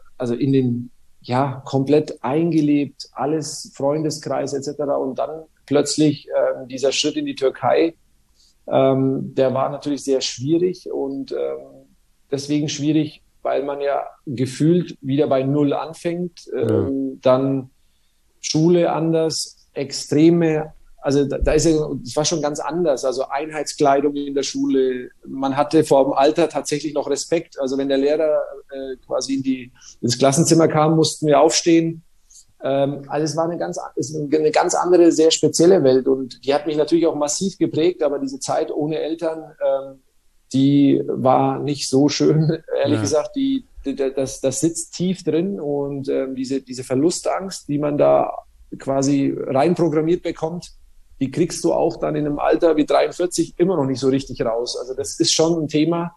komplett eingelebt, alles Freundeskreis etc. und dann plötzlich dieser Schritt in die Türkei, der war natürlich sehr schwierig und deswegen schwierig, weil man ja gefühlt wieder bei Null anfängt, dann Schule anders, extreme, also das war schon ganz anders, also Einheitskleidung in der Schule, man hatte vor dem Alter tatsächlich noch Respekt, also wenn der Lehrer quasi ins Klassenzimmer kam, mussten wir aufstehen, also es war eine ganz andere, sehr spezielle Welt und die hat mich natürlich auch massiv geprägt, aber diese Zeit ohne Eltern, die war nicht so schön, ehrlich gesagt, das sitzt tief drin und diese Verlustangst, die man da quasi reinprogrammiert bekommt, die kriegst du auch dann in einem Alter wie 43 immer noch nicht so richtig raus. Also das ist schon ein Thema.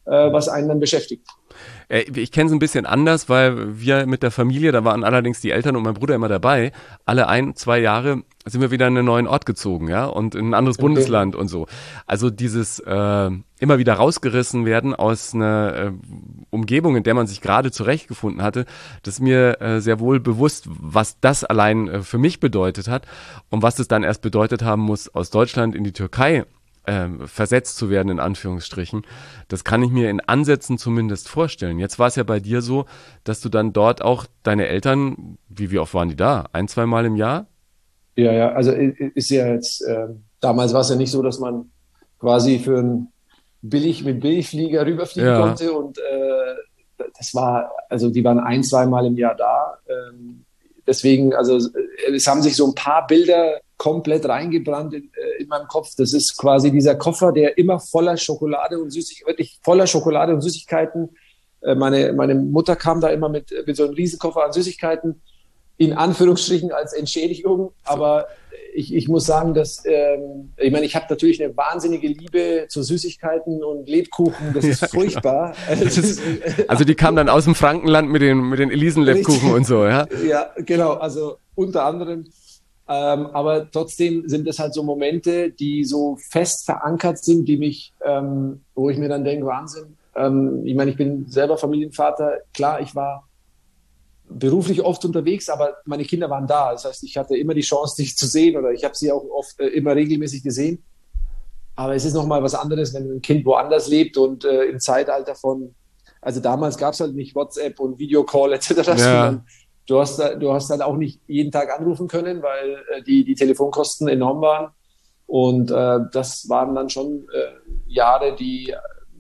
was einen dann beschäftigt. Ich kenne es ein bisschen anders, weil wir mit der Familie, da waren allerdings die Eltern und mein Bruder immer dabei, alle 1-2 Jahre sind wir wieder in einen neuen Ort gezogen, ja, und in ein anderes Bundesland und so. Also dieses immer wieder rausgerissen werden aus einer Umgebung, in der man sich gerade zurechtgefunden hatte, das ist mir sehr wohl bewusst, was das allein für mich bedeutet hat und was es dann erst bedeutet haben muss, aus Deutschland in die Türkei versetzt zu werden, in Anführungsstrichen. Das kann ich mir in Ansätzen zumindest vorstellen. Jetzt war es ja bei dir so, dass du dann dort auch deine Eltern, wie oft waren die da? 1-2 Mal im Jahr? Ja, also ist ja jetzt, damals war es ja nicht so, dass man quasi mit Billigflieger rüberfliegen konnte und das war, also die waren 1-2 Mal im Jahr da. Deswegen, also es haben sich so ein paar Bilder komplett reingebrannt in meinem Kopf. Das ist quasi dieser Koffer, der immer voller Schokolade und Süßigkeiten. Meine Mutter kam da immer mit so einem Riesenkoffer an Süßigkeiten, in Anführungsstrichen als Entschädigung. Aber ich muss sagen, dass ich habe natürlich eine wahnsinnige Liebe zu Süßigkeiten und Lebkuchen. Das ist furchtbar. Also die kamen dann aus dem Frankenland mit den Elisen-Lebkuchen und so, ja? Ja, genau. Also unter anderem. Aber trotzdem sind es halt so Momente, die so fest verankert sind, wo ich mir dann denke, Wahnsinn. Ich bin selber Familienvater. Klar, ich war beruflich oft unterwegs, aber meine Kinder waren da. Das heißt, ich hatte immer die Chance, dich zu sehen oder ich habe sie auch oft immer regelmäßig gesehen. Aber es ist nochmal was anderes, wenn ein Kind woanders lebt und im Zeitalter also damals gab es halt nicht WhatsApp und Videocall etc. Ja. Du hast halt auch nicht jeden Tag anrufen können, weil die Telefonkosten enorm waren. Und das waren dann schon Jahre, die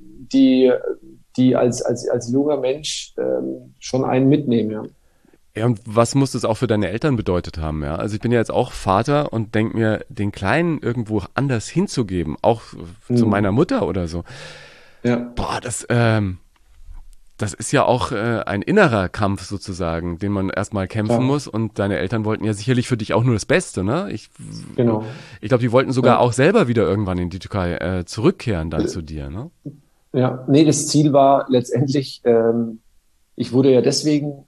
als junger Mensch schon einen mitnehmen, ja. Ja, und was muss das auch für deine Eltern bedeutet haben, ja? Also ich bin ja jetzt auch Vater und denke mir, den Kleinen irgendwo anders hinzugeben, auch zu meiner Mutter oder so. Ja. Boah, das ist ja auch ein innerer Kampf sozusagen, den man erstmal kämpfen muss. Und deine Eltern wollten ja sicherlich für dich auch nur das Beste, ne? Genau. Ich glaube, die wollten sogar auch selber wieder irgendwann in die Türkei zurückkehren dann zu dir, ne? Ja, nee, das Ziel war letztendlich, ich wurde ja deswegen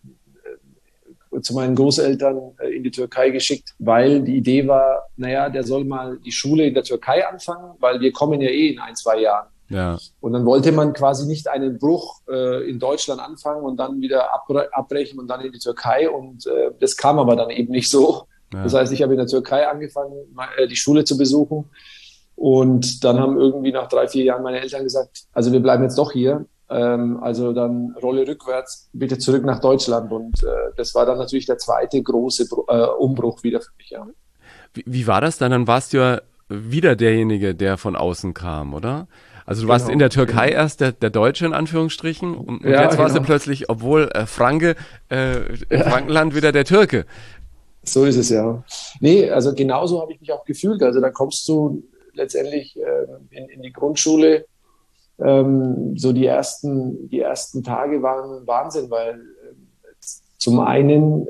zu meinen Großeltern in die Türkei geschickt, weil die Idee war, der soll mal die Schule in der Türkei anfangen, weil wir kommen ja in 1-2 Jahren. Ja. Und dann wollte man quasi nicht einen Bruch in Deutschland anfangen und dann wieder abbrechen und dann in die Türkei. Und das kam aber dann eben nicht so. Ja. Das heißt, ich habe in der Türkei angefangen, die Schule zu besuchen. Und dann haben irgendwie nach 3-4 Jahren meine Eltern gesagt, also wir bleiben jetzt doch hier. Also dann Rolle rückwärts, bitte zurück nach Deutschland. Und das war dann natürlich der zweite große Umbruch wieder für mich. Ja. Wie war das dann? Dann warst du ja wieder derjenige, der von außen kam, oder? Also du warst in der Türkei erst der Deutsche in Anführungsstrichen und jetzt warst du plötzlich, obwohl Franke, Frankenland wieder der Türke. So ist es, ja. Nee, also genauso habe ich mich auch gefühlt. Also da kommst du letztendlich in die Grundschule. So die ersten Tage waren Wahnsinn, weil zum einen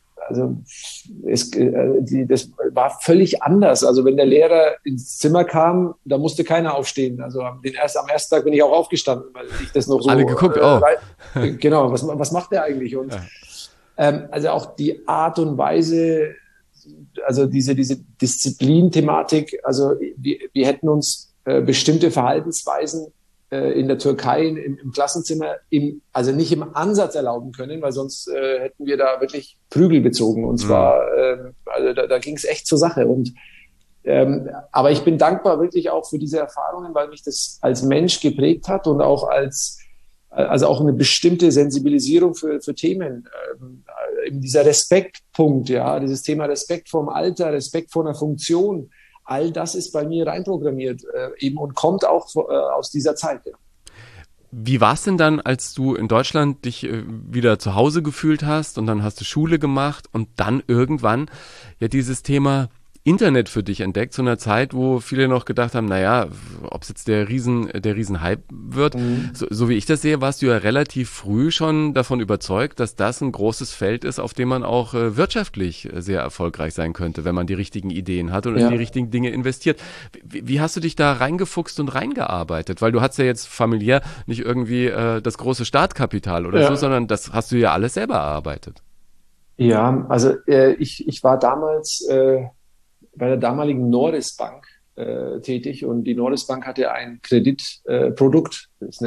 das war völlig anders. Also wenn der Lehrer ins Zimmer kam, da musste keiner aufstehen. Also am ersten Tag bin ich auch aufgestanden, weil ich das noch so... Alle geguckt, Genau, was macht der eigentlich? Und also auch die Art und Weise, also diese Disziplin-Thematik, also wir hätten uns bestimmte Verhaltensweisen in der Türkei im Klassenzimmer also nicht im Ansatz erlauben können, weil sonst hätten wir da wirklich Prügel bezogen. Und zwar, also da ging es echt zur Sache. Und aber ich bin dankbar wirklich auch für diese Erfahrungen, weil mich das als Mensch geprägt hat und auch also auch eine bestimmte Sensibilisierung für Themen. Eben dieser Respektpunkt, ja, dieses Thema Respekt vorm Alter, Respekt vor einer Funktion. All das ist bei mir reinprogrammiert eben und kommt auch aus dieser Zeit. Ja. Wie war es denn dann, als du in Deutschland dich wieder zu Hause gefühlt hast und dann hast du Schule gemacht und dann irgendwann ja dieses Thema Internet für dich entdeckt, zu einer Zeit, wo viele noch gedacht haben, naja, ob es jetzt der Riesenhype wird. So wie ich das sehe, warst du ja relativ früh schon davon überzeugt, dass das ein großes Feld ist, auf dem man auch wirtschaftlich sehr erfolgreich sein könnte, wenn man die richtigen Ideen hat und in die richtigen Dinge investiert. Wie hast du dich da reingefuchst und reingearbeitet? Weil du hast ja jetzt familiär nicht irgendwie das große Startkapital oder so, sondern das hast du ja alles selber erarbeitet. Ja, also ich war damals bei der damaligen Norris Bank tätig und die Norris Bank hatte ein Kreditprodukt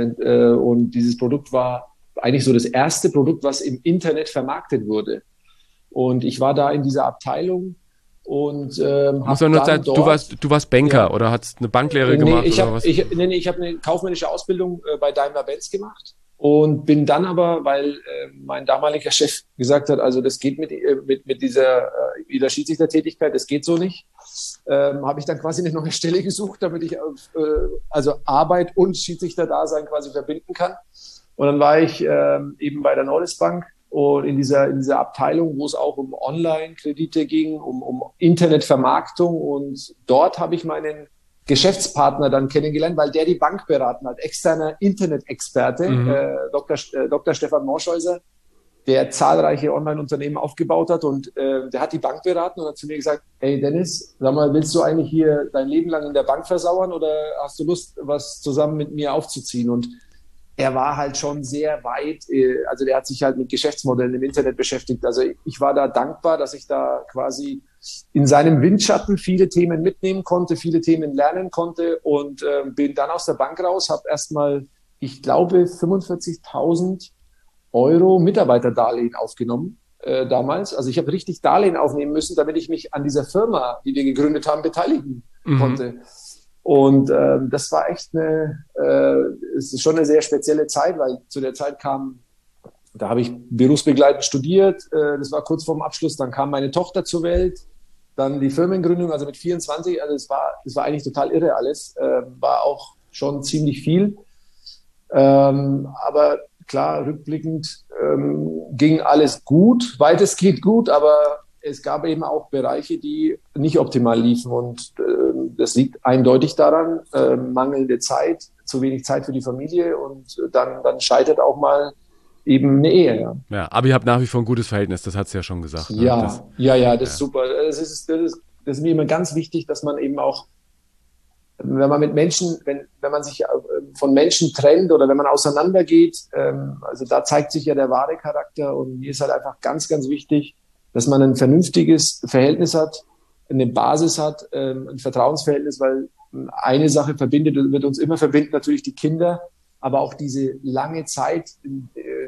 und dieses Produkt war eigentlich so das erste Produkt, was im Internet vermarktet wurde. Und ich war da in dieser Abteilung und muss man nur sagen, du warst Banker oder hast eine Banklehre gemacht? Ich habe eine kaufmännische Ausbildung bei Daimler-Benz gemacht. Und bin dann aber, weil mein damaliger Chef gesagt hat, also das geht mit dieser Schiedsrichtertätigkeit, das geht so nicht, habe ich dann quasi eine neue Stelle gesucht, damit ich also Arbeit und Schiedsrichterdasein quasi verbinden kann. Und dann war ich eben bei der Norris Bank und in dieser Abteilung, wo es auch um Online-Kredite ging, um Internetvermarktung. Und dort habe ich meinen Geschäftspartner dann kennengelernt, weil der die Bank beraten hat, externer Internet-Experte, Dr. Stefan Morschhäuser, der zahlreiche Online-Unternehmen aufgebaut hat und der hat die Bank beraten und hat zu mir gesagt, hey Dennis, sag mal, willst du eigentlich hier dein Leben lang in der Bank versauern oder hast du Lust, was zusammen mit mir aufzuziehen? Und er war halt schon sehr weit, also der hat sich halt mit Geschäftsmodellen im Internet beschäftigt. Also ich war da dankbar, dass ich da quasi in seinem Windschatten viele Themen mitnehmen konnte, viele Themen lernen konnte und bin dann aus der Bank raus, habe erstmal, ich glaube, 45.000 Euro Mitarbeiterdarlehen aufgenommen damals. Also ich habe richtig Darlehen aufnehmen müssen, damit ich mich an dieser Firma, die wir gegründet haben, beteiligen konnte. Und das war echt es ist schon eine sehr spezielle Zeit, weil zu der Zeit da habe ich berufsbegleitend studiert, das war kurz vorm Abschluss, dann kam meine Tochter zur Welt, dann die Firmengründung, also mit 24, also es war eigentlich total irre alles, war auch schon ziemlich viel. Aber klar, rückblickend ging alles gut, weitestgehend gut, aber es gab eben auch Bereiche, die nicht optimal liefen und das liegt eindeutig daran, mangelnde Zeit, zu wenig Zeit für die Familie und dann scheitert auch mal eben eine Ehe. Ja, aber ihr habt nach wie vor ein gutes Verhältnis, das hat sie ja schon gesagt. Ne? Das ist super. Das ist mir immer ganz wichtig, dass man eben auch, wenn man mit Menschen, wenn man sich von Menschen trennt oder wenn man auseinandergeht, also da zeigt sich ja der wahre Charakter und mir ist halt einfach ganz, ganz wichtig, dass man ein vernünftiges Verhältnis hat, eine Basis hat, ein Vertrauensverhältnis, weil eine Sache wird uns immer verbinden, natürlich die Kinder, aber auch diese lange Zeit, in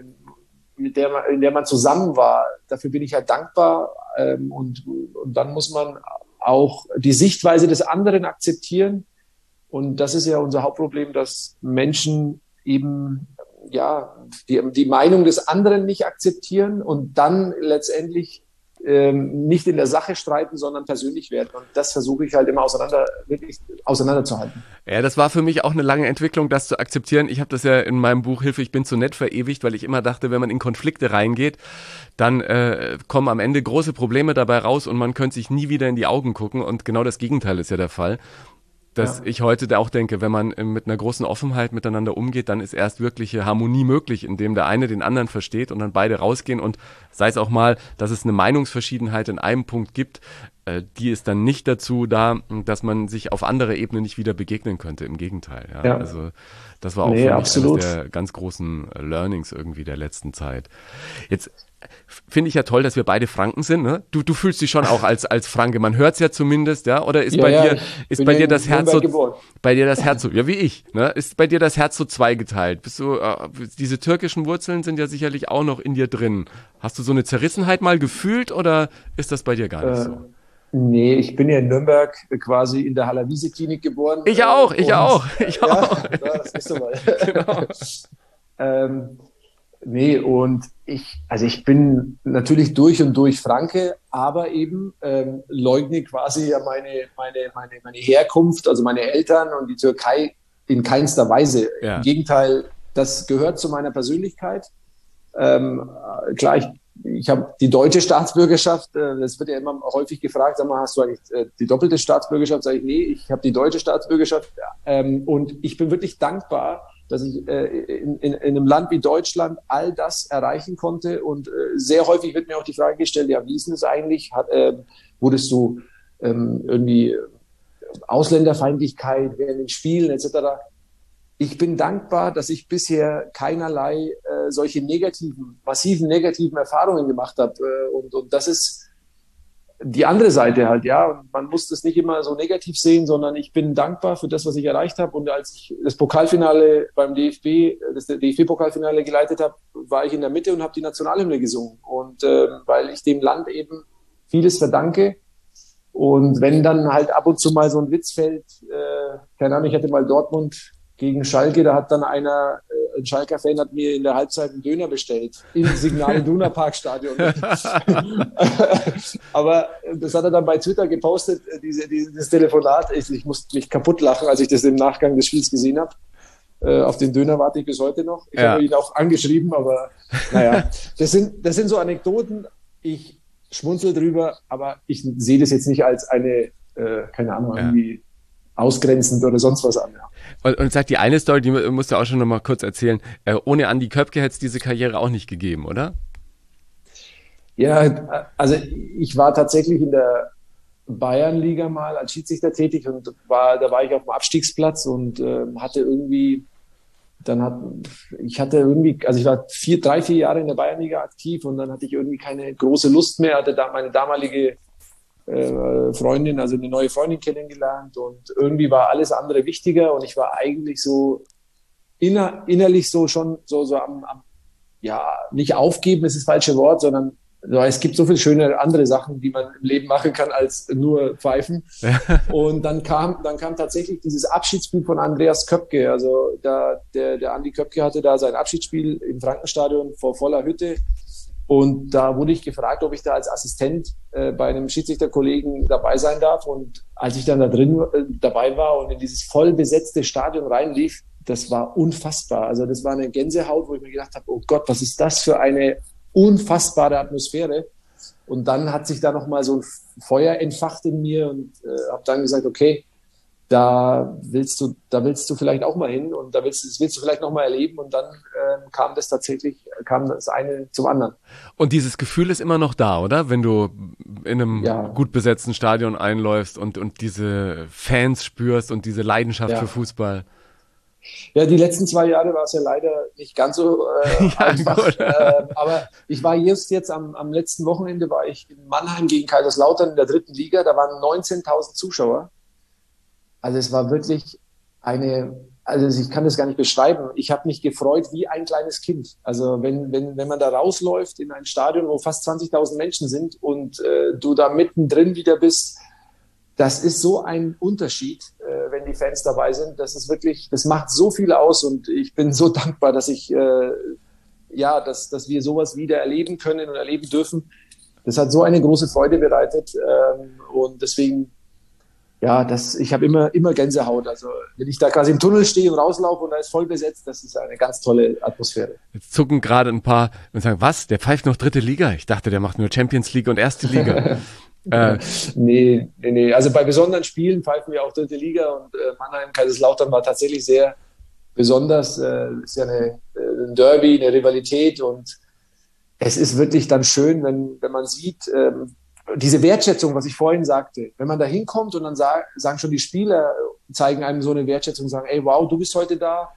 der man zusammen war, dafür bin ich halt dankbar und dann muss man auch die Sichtweise des anderen akzeptieren und das ist ja unser Hauptproblem, dass Menschen eben die Meinung des anderen nicht akzeptieren und dann letztendlich nicht in der Sache streiten, sondern persönlich werden. Und das versuche ich halt immer wirklich auseinanderzuhalten. Ja, das war für mich auch eine lange Entwicklung, das zu akzeptieren. Ich habe das ja in meinem Buch Hilfe, ich bin zu nett verewigt, weil ich immer dachte, wenn man in Konflikte reingeht, dann kommen am Ende große Probleme dabei raus und man könnte sich nie wieder in die Augen gucken. Und genau das Gegenteil ist ja der Fall. Dass ich heute auch denke, wenn man mit einer großen Offenheit miteinander umgeht, dann ist erst wirkliche Harmonie möglich, indem der eine den anderen versteht und dann beide rausgehen und sei es auch mal, dass es eine Meinungsverschiedenheit in einem Punkt gibt, die ist dann nicht dazu da, dass man sich auf andere Ebene nicht wieder begegnen könnte. Im Gegenteil. Ja. Also das war auch für mich eines der ganz großen Learnings irgendwie der letzten Zeit. Jetzt finde ich ja toll, dass wir beide Franken sind. Ne? Du fühlst dich schon auch als Franke. Man hört es ja zumindest, ja. Oder ist bei dir das Herz so, ja wie ich, ne? Ist bei dir das Herz so zweigeteilt? Bist du diese türkischen Wurzeln sind ja sicherlich auch noch in dir drin. Hast du so eine Zerrissenheit mal gefühlt oder ist das bei dir gar nicht so? Nee, ich bin ja in Nürnberg quasi in der Haller-Wiese-Klinik geboren. Ich auch. Ja, das ist so mal. Genau. Nee, und ich bin natürlich durch und durch Franke, aber eben leugne quasi ja meine Herkunft, also meine Eltern und die Türkei in keinster Weise. Ja. Im Gegenteil, das gehört zu meiner Persönlichkeit. Klar, ich habe die deutsche Staatsbürgerschaft, das wird ja immer häufig gefragt, sag mal, hast du eigentlich die doppelte Staatsbürgerschaft? Sag ich, nee, ich habe die deutsche Staatsbürgerschaft und ich bin wirklich dankbar, dass ich in einem Land wie Deutschland all das erreichen konnte und sehr häufig wird mir auch die Frage gestellt, ja, wie ist denn das eigentlich? Wurdest du irgendwie Ausländerfeindlichkeit während den Spielen etc.? Ich bin dankbar, dass ich bisher keinerlei solche massiven negativen Erfahrungen gemacht habe. Und das ist die andere Seite halt, ja. Und man muss das nicht immer so negativ sehen, sondern ich bin dankbar für das, was ich erreicht habe. Und als ich das Pokalfinale beim DFB, das DFB-Pokalfinale geleitet habe, war ich in der Mitte und habe die Nationalhymne gesungen. Und weil ich dem Land eben vieles verdanke. Und wenn dann halt ab und zu mal so ein Witz fällt, keine Ahnung, ich hatte mal Dortmund gegen Schalke, da hat dann ein Schalker-Fan hat mir in der Halbzeit einen Döner bestellt im Signal Iduna Park Stadion. Aber das hat er dann bei Twitter gepostet, dieses Telefonat. Ich musste mich kaputt lachen, als ich das im Nachgang des Spiels gesehen habe. Auf den Döner warte ich bis heute noch. Ich habe ihn auch angeschrieben, aber naja, das sind so Anekdoten. Ich schmunzel drüber, aber ich sehe das jetzt nicht als eine, keine Ahnung, irgendwie ausgrenzend oder sonst was an. Ja. Und sag, die eine Story, die musst du auch schon noch mal kurz erzählen. Ohne Andi Köpke hätte es diese Karriere auch nicht gegeben, oder? Ja, also ich war tatsächlich in der Bayernliga mal als Schiedsrichter tätig und da war ich auf dem Abstiegsplatz und hatte irgendwie, ich war 3-4 Jahre in der Bayernliga aktiv und dann hatte ich irgendwie keine große Lust mehr, hatte da meine damalige Freundin, also eine neue Freundin kennengelernt und irgendwie war alles andere wichtiger und ich war eigentlich so innerlich so schon so am nicht aufgeben ist das falsche Wort, sondern es gibt so viele schöne andere Sachen, die man im Leben machen kann, als nur pfeifen. Und dann kam tatsächlich dieses Abschiedsspiel von Andreas Köpke. Also der Andi Köpke hatte da sein Abschiedsspiel im Frankenstadion vor voller Hütte. Und da wurde ich gefragt, ob ich da als Assistent bei einem Schiedsrichterkollegen dabei sein darf. Und als ich dann da drin dabei war und in dieses voll besetzte Stadion reinlief, das war unfassbar. Also das war eine Gänsehaut, wo ich mir gedacht habe, oh Gott, was ist das für eine unfassbare Atmosphäre. Und dann hat sich da nochmal so ein Feuer entfacht in mir und habe dann gesagt, okay, da willst du vielleicht auch mal hin und das willst du vielleicht noch mal erleben und dann kam das eine zum anderen. Und dieses Gefühl ist immer noch da, oder? Wenn du in einem gut besetzten Stadion einläufst und diese Fans spürst und diese Leidenschaft für Fußball. Ja, die letzten 2 Jahre war es ja leider nicht ganz so einfach. Aber ich war jetzt am letzten Wochenende war ich in Mannheim gegen Kaiserslautern in der 3. Liga. Da waren 19.000 Zuschauer. Also es war wirklich also ich kann das gar nicht beschreiben. Ich habe mich gefreut wie ein kleines Kind. Also wenn man da rausläuft in ein Stadion, wo fast 20.000 Menschen sind und du da mittendrin wieder bist, das ist so ein Unterschied, wenn die Fans dabei sind. Das macht so viel aus und ich bin so dankbar, dass dass wir sowas wieder erleben können und erleben dürfen. Das hat so eine große Freude bereitet und deswegen, ich habe immer Gänsehaut. Also wenn ich da quasi im Tunnel stehe und rauslaufe und da ist voll besetzt, das ist eine ganz tolle Atmosphäre. Jetzt zucken gerade ein paar und sagen, was, der pfeift noch 3. Liga? Ich dachte, der macht nur Champions League und 1. Liga. Nee. Also bei besonderen Spielen pfeifen wir auch 3. Liga und Mannheim, Kaiserslautern war tatsächlich sehr besonders. Ist ja ein Derby, eine Rivalität und es ist wirklich dann schön, wenn man sieht, diese Wertschätzung, was ich vorhin sagte, wenn man da hinkommt und dann sagen schon die Spieler, zeigen einem so eine Wertschätzung, sagen, ey, wow, du bist heute da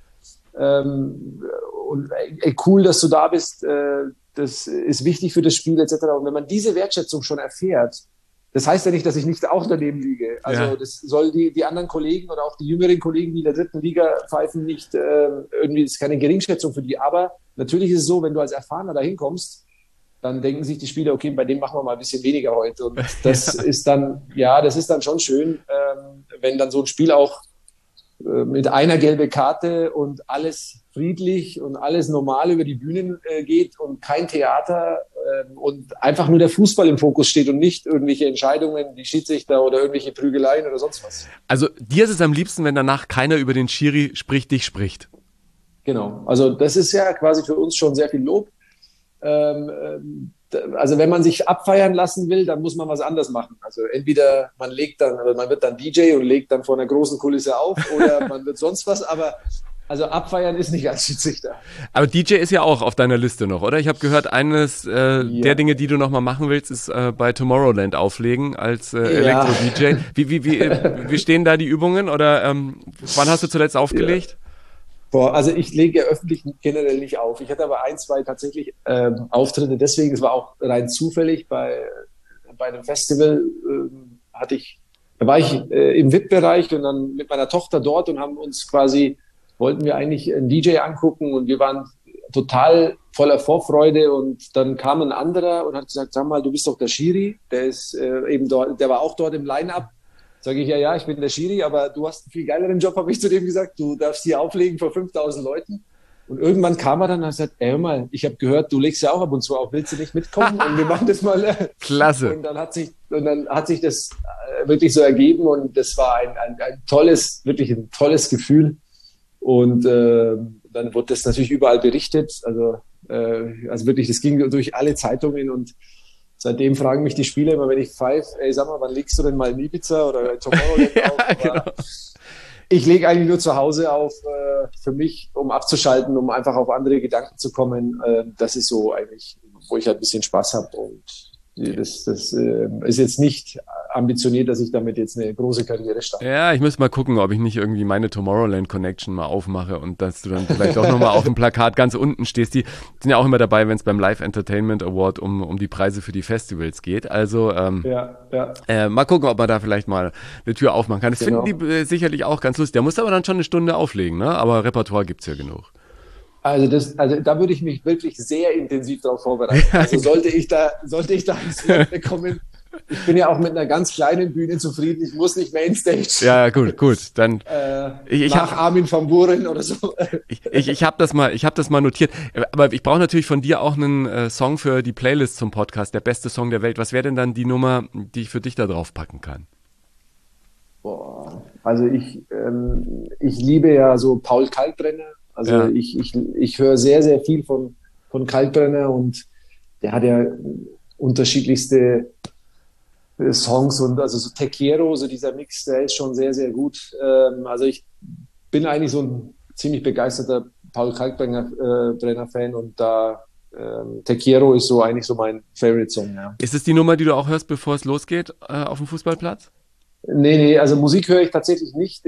und ey, cool, dass du da bist, das ist wichtig für das Spiel etc. Und wenn man diese Wertschätzung schon erfährt, das heißt ja nicht, dass ich nicht auch daneben liege. Also das soll die anderen Kollegen oder auch die jüngeren Kollegen, die in der 3. Liga pfeifen, nicht irgendwie, das ist keine Geringschätzung für die. Aber natürlich ist es so, wenn du als Erfahrener da hinkommst, dann denken sich die Spieler, okay, bei dem machen wir mal ein bisschen weniger heute. Und das ist dann schon schön, wenn dann so ein Spiel auch mit einer gelben Karte und alles friedlich und alles normal über die Bühnen geht und kein Theater und einfach nur der Fußball im Fokus steht und nicht irgendwelche Entscheidungen, die Schiedsrichter oder irgendwelche Prügeleien oder sonst was. Also dir ist es am liebsten, wenn danach keiner über den Schiri dich spricht. Genau, also das ist ja quasi für uns schon sehr viel Lob. also wenn man sich abfeiern lassen will, dann muss man was anderes machen. Also entweder man wird dann DJ und legt dann vor einer großen Kulisse auf oder man wird sonst was, aber also abfeiern ist nicht als Schiedsrichter. Aber DJ ist ja auch auf deiner Liste noch, oder? Ich habe gehört, eines der Dinge, die du noch mal machen willst, ist bei Tomorrowland auflegen als Elektro-DJ. Wie stehen da die Übungen oder wann hast du zuletzt aufgelegt? Also ich lege ja öffentlich generell nicht auf. Ich hatte aber 1, 2 tatsächlich Auftritte, deswegen, es war auch rein zufällig bei einem Festival, da war ich im VIP-Bereich und dann mit meiner Tochter dort und wollten wir eigentlich einen DJ angucken und wir waren total voller Vorfreude und dann kam ein anderer und hat gesagt, sag mal, du bist doch der Schiri, der ist eben dort, der war auch dort im Line-Up. Sage ich, ja, ich bin der Schiri, aber du hast einen viel geileren Job, habe ich zu dem gesagt. Du darfst hier auflegen vor 5.000 Leuten. Und irgendwann kam er dann und hat gesagt, hör mal, ich habe gehört, du legst ja auch ab und zu auf, willst du nicht mitkommen? Und wir machen das mal. Klasse. Und dann hat sich das wirklich so ergeben und das war ein tolles, wirklich ein tolles Gefühl. Und dann wurde das natürlich überall berichtet. Also wirklich, das ging durch alle Zeitungen und seitdem fragen mich die Spieler immer, wenn ich pfeife, ey, sag mal, wann legst du denn mal in Ibiza oder Tomorrowland auf? Genau. Ich lege eigentlich nur zu Hause auf, für mich, um abzuschalten, um einfach auf andere Gedanken zu kommen. Das ist so eigentlich, wo ich halt ein bisschen Spaß habe und das ist jetzt nicht ambitioniert, dass ich damit jetzt eine große Karriere starte. Ja, ich müsste mal gucken, ob ich nicht irgendwie meine Tomorrowland Connection mal aufmache und dass du dann vielleicht auch nochmal auf dem Plakat ganz unten stehst. Die sind ja auch immer dabei, wenn es beim Live Entertainment Award um die Preise für die Festivals geht. Also mal gucken, ob man da vielleicht mal eine Tür aufmachen kann. Das finden die sicherlich auch ganz lustig. Da musst du aber dann schon eine Stunde auflegen, ne? Aber Repertoire gibt's ja genug. Also da würde ich mich wirklich sehr intensiv darauf vorbereiten. Also sollte ich da ins Wort bekommen, ich bin ja auch mit einer ganz kleinen Bühne zufrieden, ich muss nicht Mainstage. Ja, gut. Dann nach Armin van Buuren oder so. Ich habe das mal notiert. Aber ich brauche natürlich von dir auch einen Song für die Playlist zum Podcast, der beste Song der Welt. Was wäre denn dann die Nummer, die ich für dich da drauf packen kann? Boah, also ich liebe ja so Paul Kalkbrenner. Also ich höre sehr, sehr viel von Kalkbrenner und der hat ja unterschiedlichste Songs und also so Te Quiero, so dieser Mix, der ist schon sehr, sehr gut. Also ich bin eigentlich so ein ziemlich begeisterter Paul Kalkbrenner-Fan und da Te Quiero ist so eigentlich so mein Favorite-Song, ja. Ist es die Nummer, die du auch hörst, bevor es losgeht auf dem Fußballplatz? Nee, also Musik höre ich tatsächlich nicht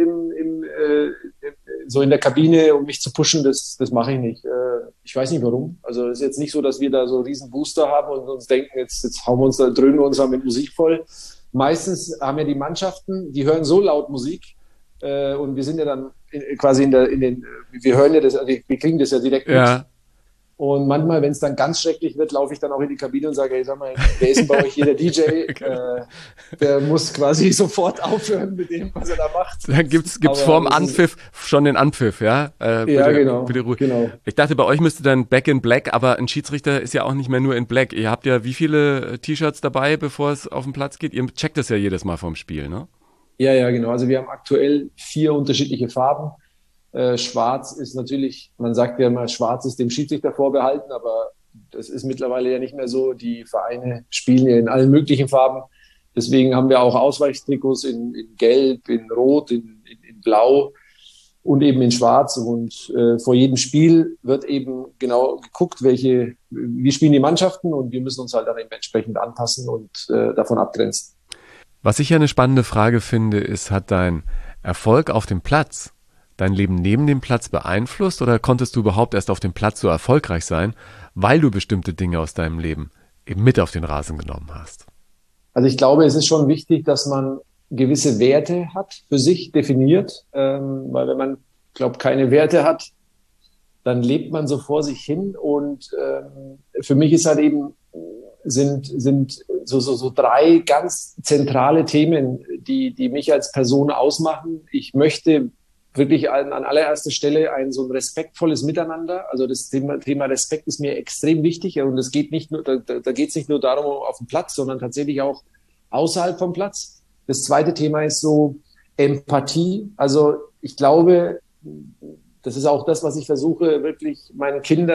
so in der Kabine, um mich zu pushen, das mache ich nicht. Ich weiß nicht warum. Also es ist jetzt nicht so, dass wir da so riesen Booster haben und uns denken, jetzt dröhnen wir uns da mit Musik voll. Meistens haben ja die Mannschaften, die hören so laut Musik und wir sind ja dann quasi wir hören ja das, wir kriegen das ja direkt mit. Und manchmal, wenn es dann ganz schrecklich wird, laufe ich dann auch in die Kabine und sage, hey, sag mal, wer ist denn bei euch hier der DJ? Der muss quasi sofort aufhören mit dem, was er da macht. Dann gibt's vorm Anpfiff schon den Anpfiff, ja? Genau. Ich dachte, bei euch müsste dann Back in Black, aber ein Schiedsrichter ist ja auch nicht mehr nur in Black. Ihr habt ja wie viele T-Shirts dabei, bevor es auf den Platz geht? Ihr checkt das ja jedes Mal vorm Spiel, ne? Ja, genau. Also wir haben aktuell 4 unterschiedliche Farben. Schwarz ist natürlich, man sagt ja immer, Schwarz ist dem Schiedsrichter vorbehalten, aber das ist mittlerweile ja nicht mehr so. Die Vereine spielen ja in allen möglichen Farben. Deswegen haben wir auch Ausweichtrikots in Gelb, in Rot, in Blau und eben in Schwarz. Und vor jedem Spiel wird eben genau geguckt, wie spielen die Mannschaften und wir müssen uns halt dann eben entsprechend anpassen und davon abgrenzen. Was ich ja eine spannende Frage finde, ist, hat dein Erfolg auf dem Platz dein Leben neben dem Platz beeinflusst oder konntest du überhaupt erst auf dem Platz so erfolgreich sein, weil du bestimmte Dinge aus deinem Leben eben mit auf den Rasen genommen hast? Also ich glaube, es ist schon wichtig, dass man gewisse Werte hat, für sich definiert, weil wenn man, keine Werte hat, dann lebt man so vor sich hin und für mich ist halt eben, sind so 3 ganz zentrale Themen, die mich als Person ausmachen. Ich möchte wirklich an allererster Stelle so ein respektvolles Miteinander. Also das Thema Respekt ist mir extrem wichtig und es geht nicht nur, da geht es nicht nur darum auf dem Platz, sondern tatsächlich auch außerhalb vom Platz. Das zweite Thema ist so Empathie. Also ich glaube, das ist auch das, was ich versuche, wirklich meinen Kindern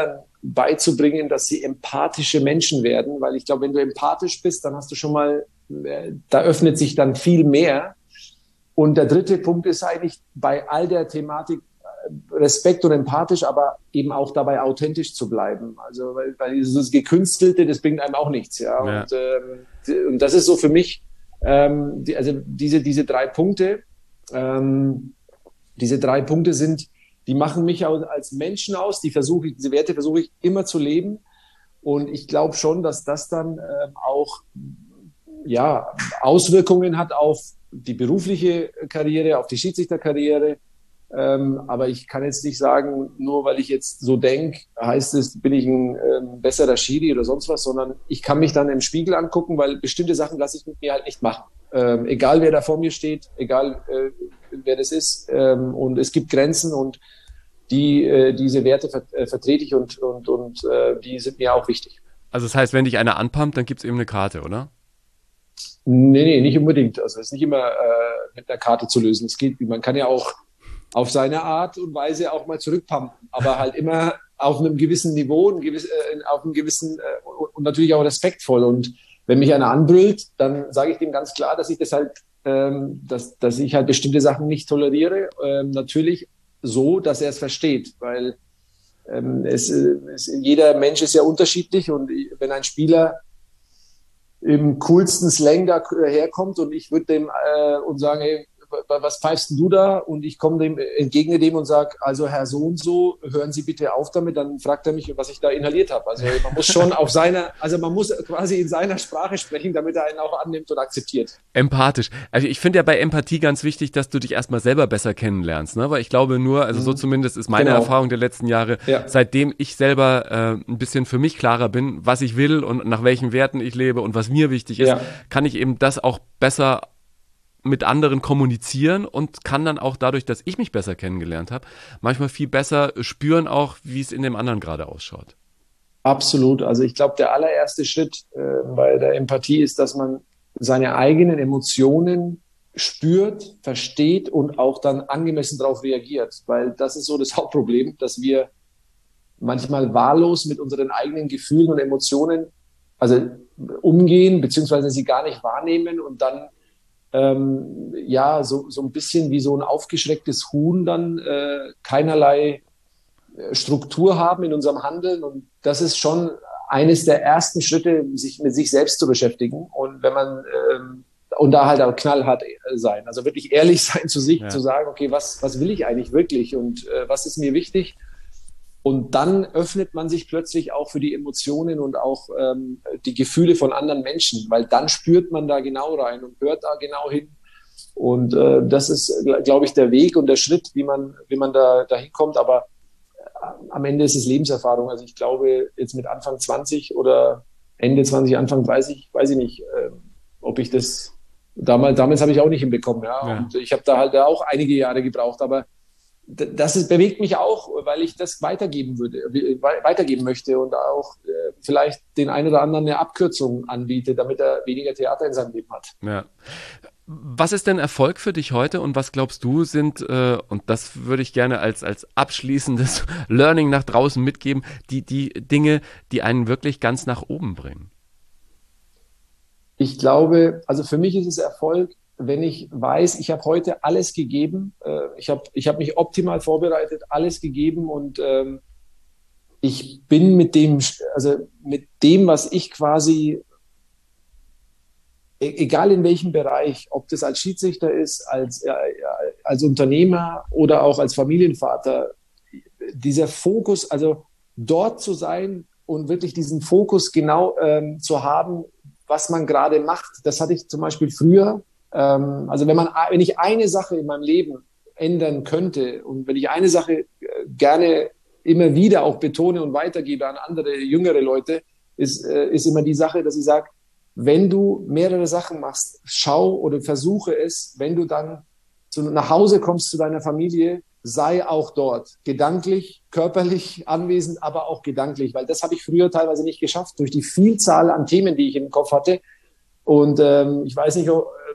beizubringen, dass sie empathische Menschen werden, weil ich glaube, wenn du empathisch bist, dann hast du schon mal, da öffnet sich dann viel mehr. Und der dritte Punkt ist eigentlich bei all der Thematik Respekt und empathisch, aber eben auch dabei authentisch zu bleiben. Also weil dieses Gekünstelte, das bringt einem auch nichts. Ja? Und das ist so für mich, diese 3 Punkte, die machen mich als Menschen aus, diese Werte versuche ich immer zu leben. Und ich glaube schon, dass das dann auch Auswirkungen hat auf die berufliche Karriere, auf die Schiedsrichterkarriere. Aber ich kann jetzt nicht sagen, nur weil ich jetzt so denke, heißt es, bin ich ein besserer Schiri oder sonst was, sondern ich kann mich dann im Spiegel angucken, weil bestimmte Sachen lasse ich mit mir halt nicht machen. Egal wer da vor mir steht, egal wer das ist. Und es gibt Grenzen und diese Werte vertrete ich und die sind mir auch wichtig. Also das heißt, wenn dich einer anpumpt, dann gibt es eben eine Karte, oder? Nee, nicht unbedingt. Also es ist nicht immer mit einer Karte zu lösen. Man kann ja auch auf seine Art und Weise auch mal zurückpumpen, aber halt immer auf einem gewissen Niveau, auf einem gewissen und natürlich auch respektvoll. Und wenn mich einer anbrüllt, dann sage ich dem ganz klar, dass ich das halt, dass ich halt bestimmte Sachen nicht toleriere. Natürlich so, dass er es versteht, weil jeder Mensch ist ja unterschiedlich und wenn ein Spieler im coolsten Slang da herkommt und ich würde dem und sagen, hey, was pfeifst denn du da? Und ich entgegne dem und sage, also Herr so und so, hören Sie bitte auf damit. Dann fragt er mich, was ich da inhaliert habe. Also man muss schon man muss quasi in seiner Sprache sprechen, damit er einen auch annimmt und akzeptiert. Empathisch. Also ich finde ja bei Empathie ganz wichtig, dass du dich erstmal selber besser kennenlernst, ne? Weil ich glaube so zumindest ist meine Erfahrung der letzten Jahre, seitdem ich selber ein bisschen für mich klarer bin, was ich will und nach welchen Werten ich lebe und was mir wichtig ist, kann ich eben das auch besser mit anderen kommunizieren und kann dann auch dadurch, dass ich mich besser kennengelernt habe, manchmal viel besser spüren auch, wie es in dem anderen gerade ausschaut. Absolut. Also ich glaube, der allererste Schritt bei der Empathie ist, dass man seine eigenen Emotionen spürt, versteht und auch dann angemessen darauf reagiert. Weil das ist so das Hauptproblem, dass wir manchmal wahllos mit unseren eigenen Gefühlen und Emotionen umgehen, beziehungsweise sie gar nicht wahrnehmen und dann so ein bisschen wie so ein aufgeschrecktes Huhn dann keinerlei Struktur haben in unserem Handeln. Und das ist schon eines der ersten Schritte, sich mit sich selbst zu beschäftigen. Und wenn man und da halt auch knallhart sein, also wirklich ehrlich sein zu sich, zu sagen, okay, was will ich eigentlich wirklich und was ist mir wichtig? Und dann öffnet man sich plötzlich auch für die Emotionen und auch die Gefühle von anderen Menschen, weil dann spürt man da genau rein und hört da genau hin. Und das ist, glaube ich, der Weg und der Schritt, wie man da hinkommt. Aber am Ende ist es Lebenserfahrung. Also ich glaube, jetzt mit Anfang 20 oder Ende 20, Anfang 30, weiß ich nicht, ob ich das damals habe ich auch nicht hinbekommen. Ja. Und ich habe da halt auch einige Jahre gebraucht, aber bewegt mich auch, weil ich das weitergeben möchte und auch vielleicht den einen oder anderen eine Abkürzung anbiete, damit er weniger Theater in seinem Leben hat. Ja. Was ist denn Erfolg für dich heute und was glaubst du sind, und das würde ich gerne als abschließendes Learning nach draußen mitgeben, die Dinge, die einen wirklich ganz nach oben bringen? Ich glaube, also für mich ist es Erfolg, wenn ich weiß, ich habe heute alles gegeben, ich hab mich optimal vorbereitet, alles gegeben und ich bin mit dem, was ich quasi, egal in welchem Bereich, ob das als Schiedsrichter ist, als Unternehmer oder auch als Familienvater, dieser Fokus, also dort zu sein und wirklich diesen Fokus genau zu haben, was man gerade macht, das hatte ich zum Beispiel früher. Also wenn ich eine Sache in meinem Leben ändern könnte und wenn ich eine Sache gerne immer wieder auch betone und weitergebe an andere, jüngere Leute, ist immer die Sache, dass ich sage, wenn du mehrere Sachen machst, schau oder versuche es, wenn du dann nach Hause kommst zu deiner Familie, sei auch dort, gedanklich, körperlich anwesend, aber auch gedanklich, weil das habe ich früher teilweise nicht geschafft, durch die Vielzahl an Themen, die ich im Kopf hatte. Und ich weiß nicht,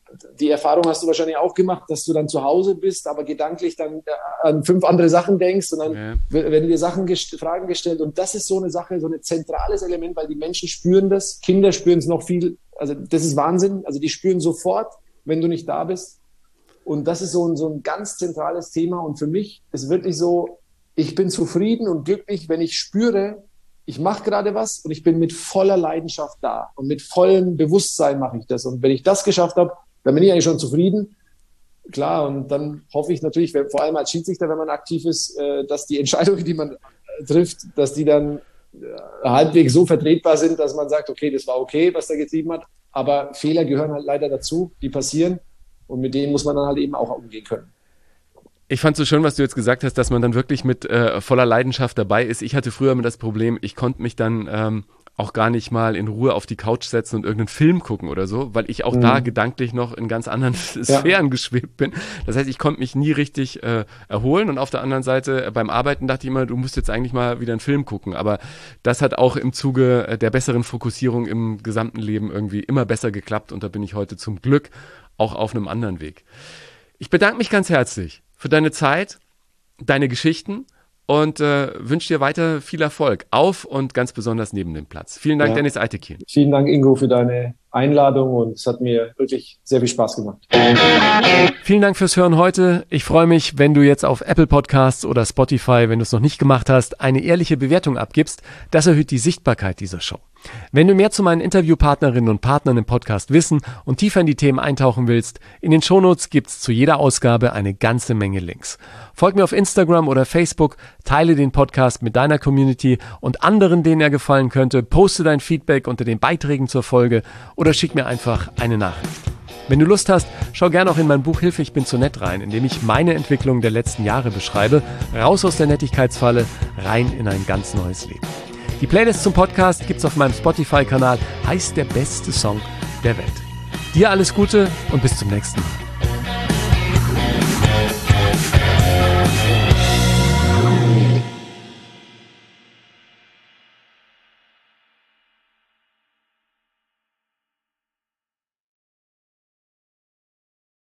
die Erfahrung hast du wahrscheinlich auch gemacht, dass du dann zu Hause bist, aber gedanklich dann an 5 andere Sachen denkst und dann werden dir Fragen gestellt. Und das ist so eine Sache, so ein zentrales Element, weil die Menschen spüren das, Kinder spüren es noch viel. Also das ist Wahnsinn. Also die spüren sofort, wenn du nicht da bist. Und das ist so ein ganz zentrales Thema. Und für mich ist wirklich so, ich bin zufrieden und glücklich, wenn ich spüre, ich mache gerade was und ich bin mit voller Leidenschaft da. Und mit vollem Bewusstsein mache ich das. Und wenn ich das geschafft habe, dann bin ich eigentlich schon zufrieden. Klar, und dann hoffe ich natürlich, vor allem als Schiedsrichter, wenn man aktiv ist, dass die Entscheidungen, die man trifft, dass die dann halbwegs so vertretbar sind, dass man sagt, okay, das war okay, was der getrieben hat. Aber Fehler gehören halt leider dazu, die passieren. Und mit denen muss man dann halt eben auch umgehen können. Ich fand so schön, was du jetzt gesagt hast, dass man dann wirklich mit voller Leidenschaft dabei ist. Ich hatte früher immer das Problem, ich konnte mich dann auch gar nicht mal in Ruhe auf die Couch setzen und irgendeinen Film gucken oder so, weil ich auch da gedanklich noch in ganz anderen Sphären geschwebt bin. Das heißt, ich konnte mich nie richtig erholen und auf der anderen Seite beim Arbeiten dachte ich immer, du musst jetzt eigentlich mal wieder einen Film gucken. Aber das hat auch im Zuge der besseren Fokussierung im gesamten Leben irgendwie immer besser geklappt und da bin ich heute zum Glück auch auf einem anderen Weg. Ich bedanke mich ganz herzlich für deine Zeit, deine Geschichten und wünsche dir weiter viel Erfolg auf und ganz besonders neben dem Platz. Vielen Dank, Dennis Aytekin. Vielen Dank, Ingo, für deine Einladung und es hat mir wirklich sehr viel Spaß gemacht. Vielen Dank fürs Hören heute. Ich freue mich, wenn du jetzt auf Apple Podcasts oder Spotify, wenn du es noch nicht gemacht hast, eine ehrliche Bewertung abgibst. Das erhöht die Sichtbarkeit dieser Show. Wenn du mehr zu meinen Interviewpartnerinnen und Partnern im Podcast wissen und tiefer in die Themen eintauchen willst, in den Shownotes gibt's zu jeder Ausgabe eine ganze Menge Links. Folg mir auf Instagram oder Facebook, teile den Podcast mit deiner Community und anderen, denen er gefallen könnte, poste dein Feedback unter den Beiträgen zur Folge oder schick mir einfach eine Nachricht. Wenn du Lust hast, schau gerne auch in mein Buch Hilfe, ich bin zu nett rein, in dem ich meine Entwicklung der letzten Jahre beschreibe, raus aus der Nettigkeitsfalle, rein in ein ganz neues Leben. Die Playlist zum Podcast gibt's auf meinem Spotify-Kanal, heißt der beste Song der Welt. Dir alles Gute und bis zum nächsten Mal.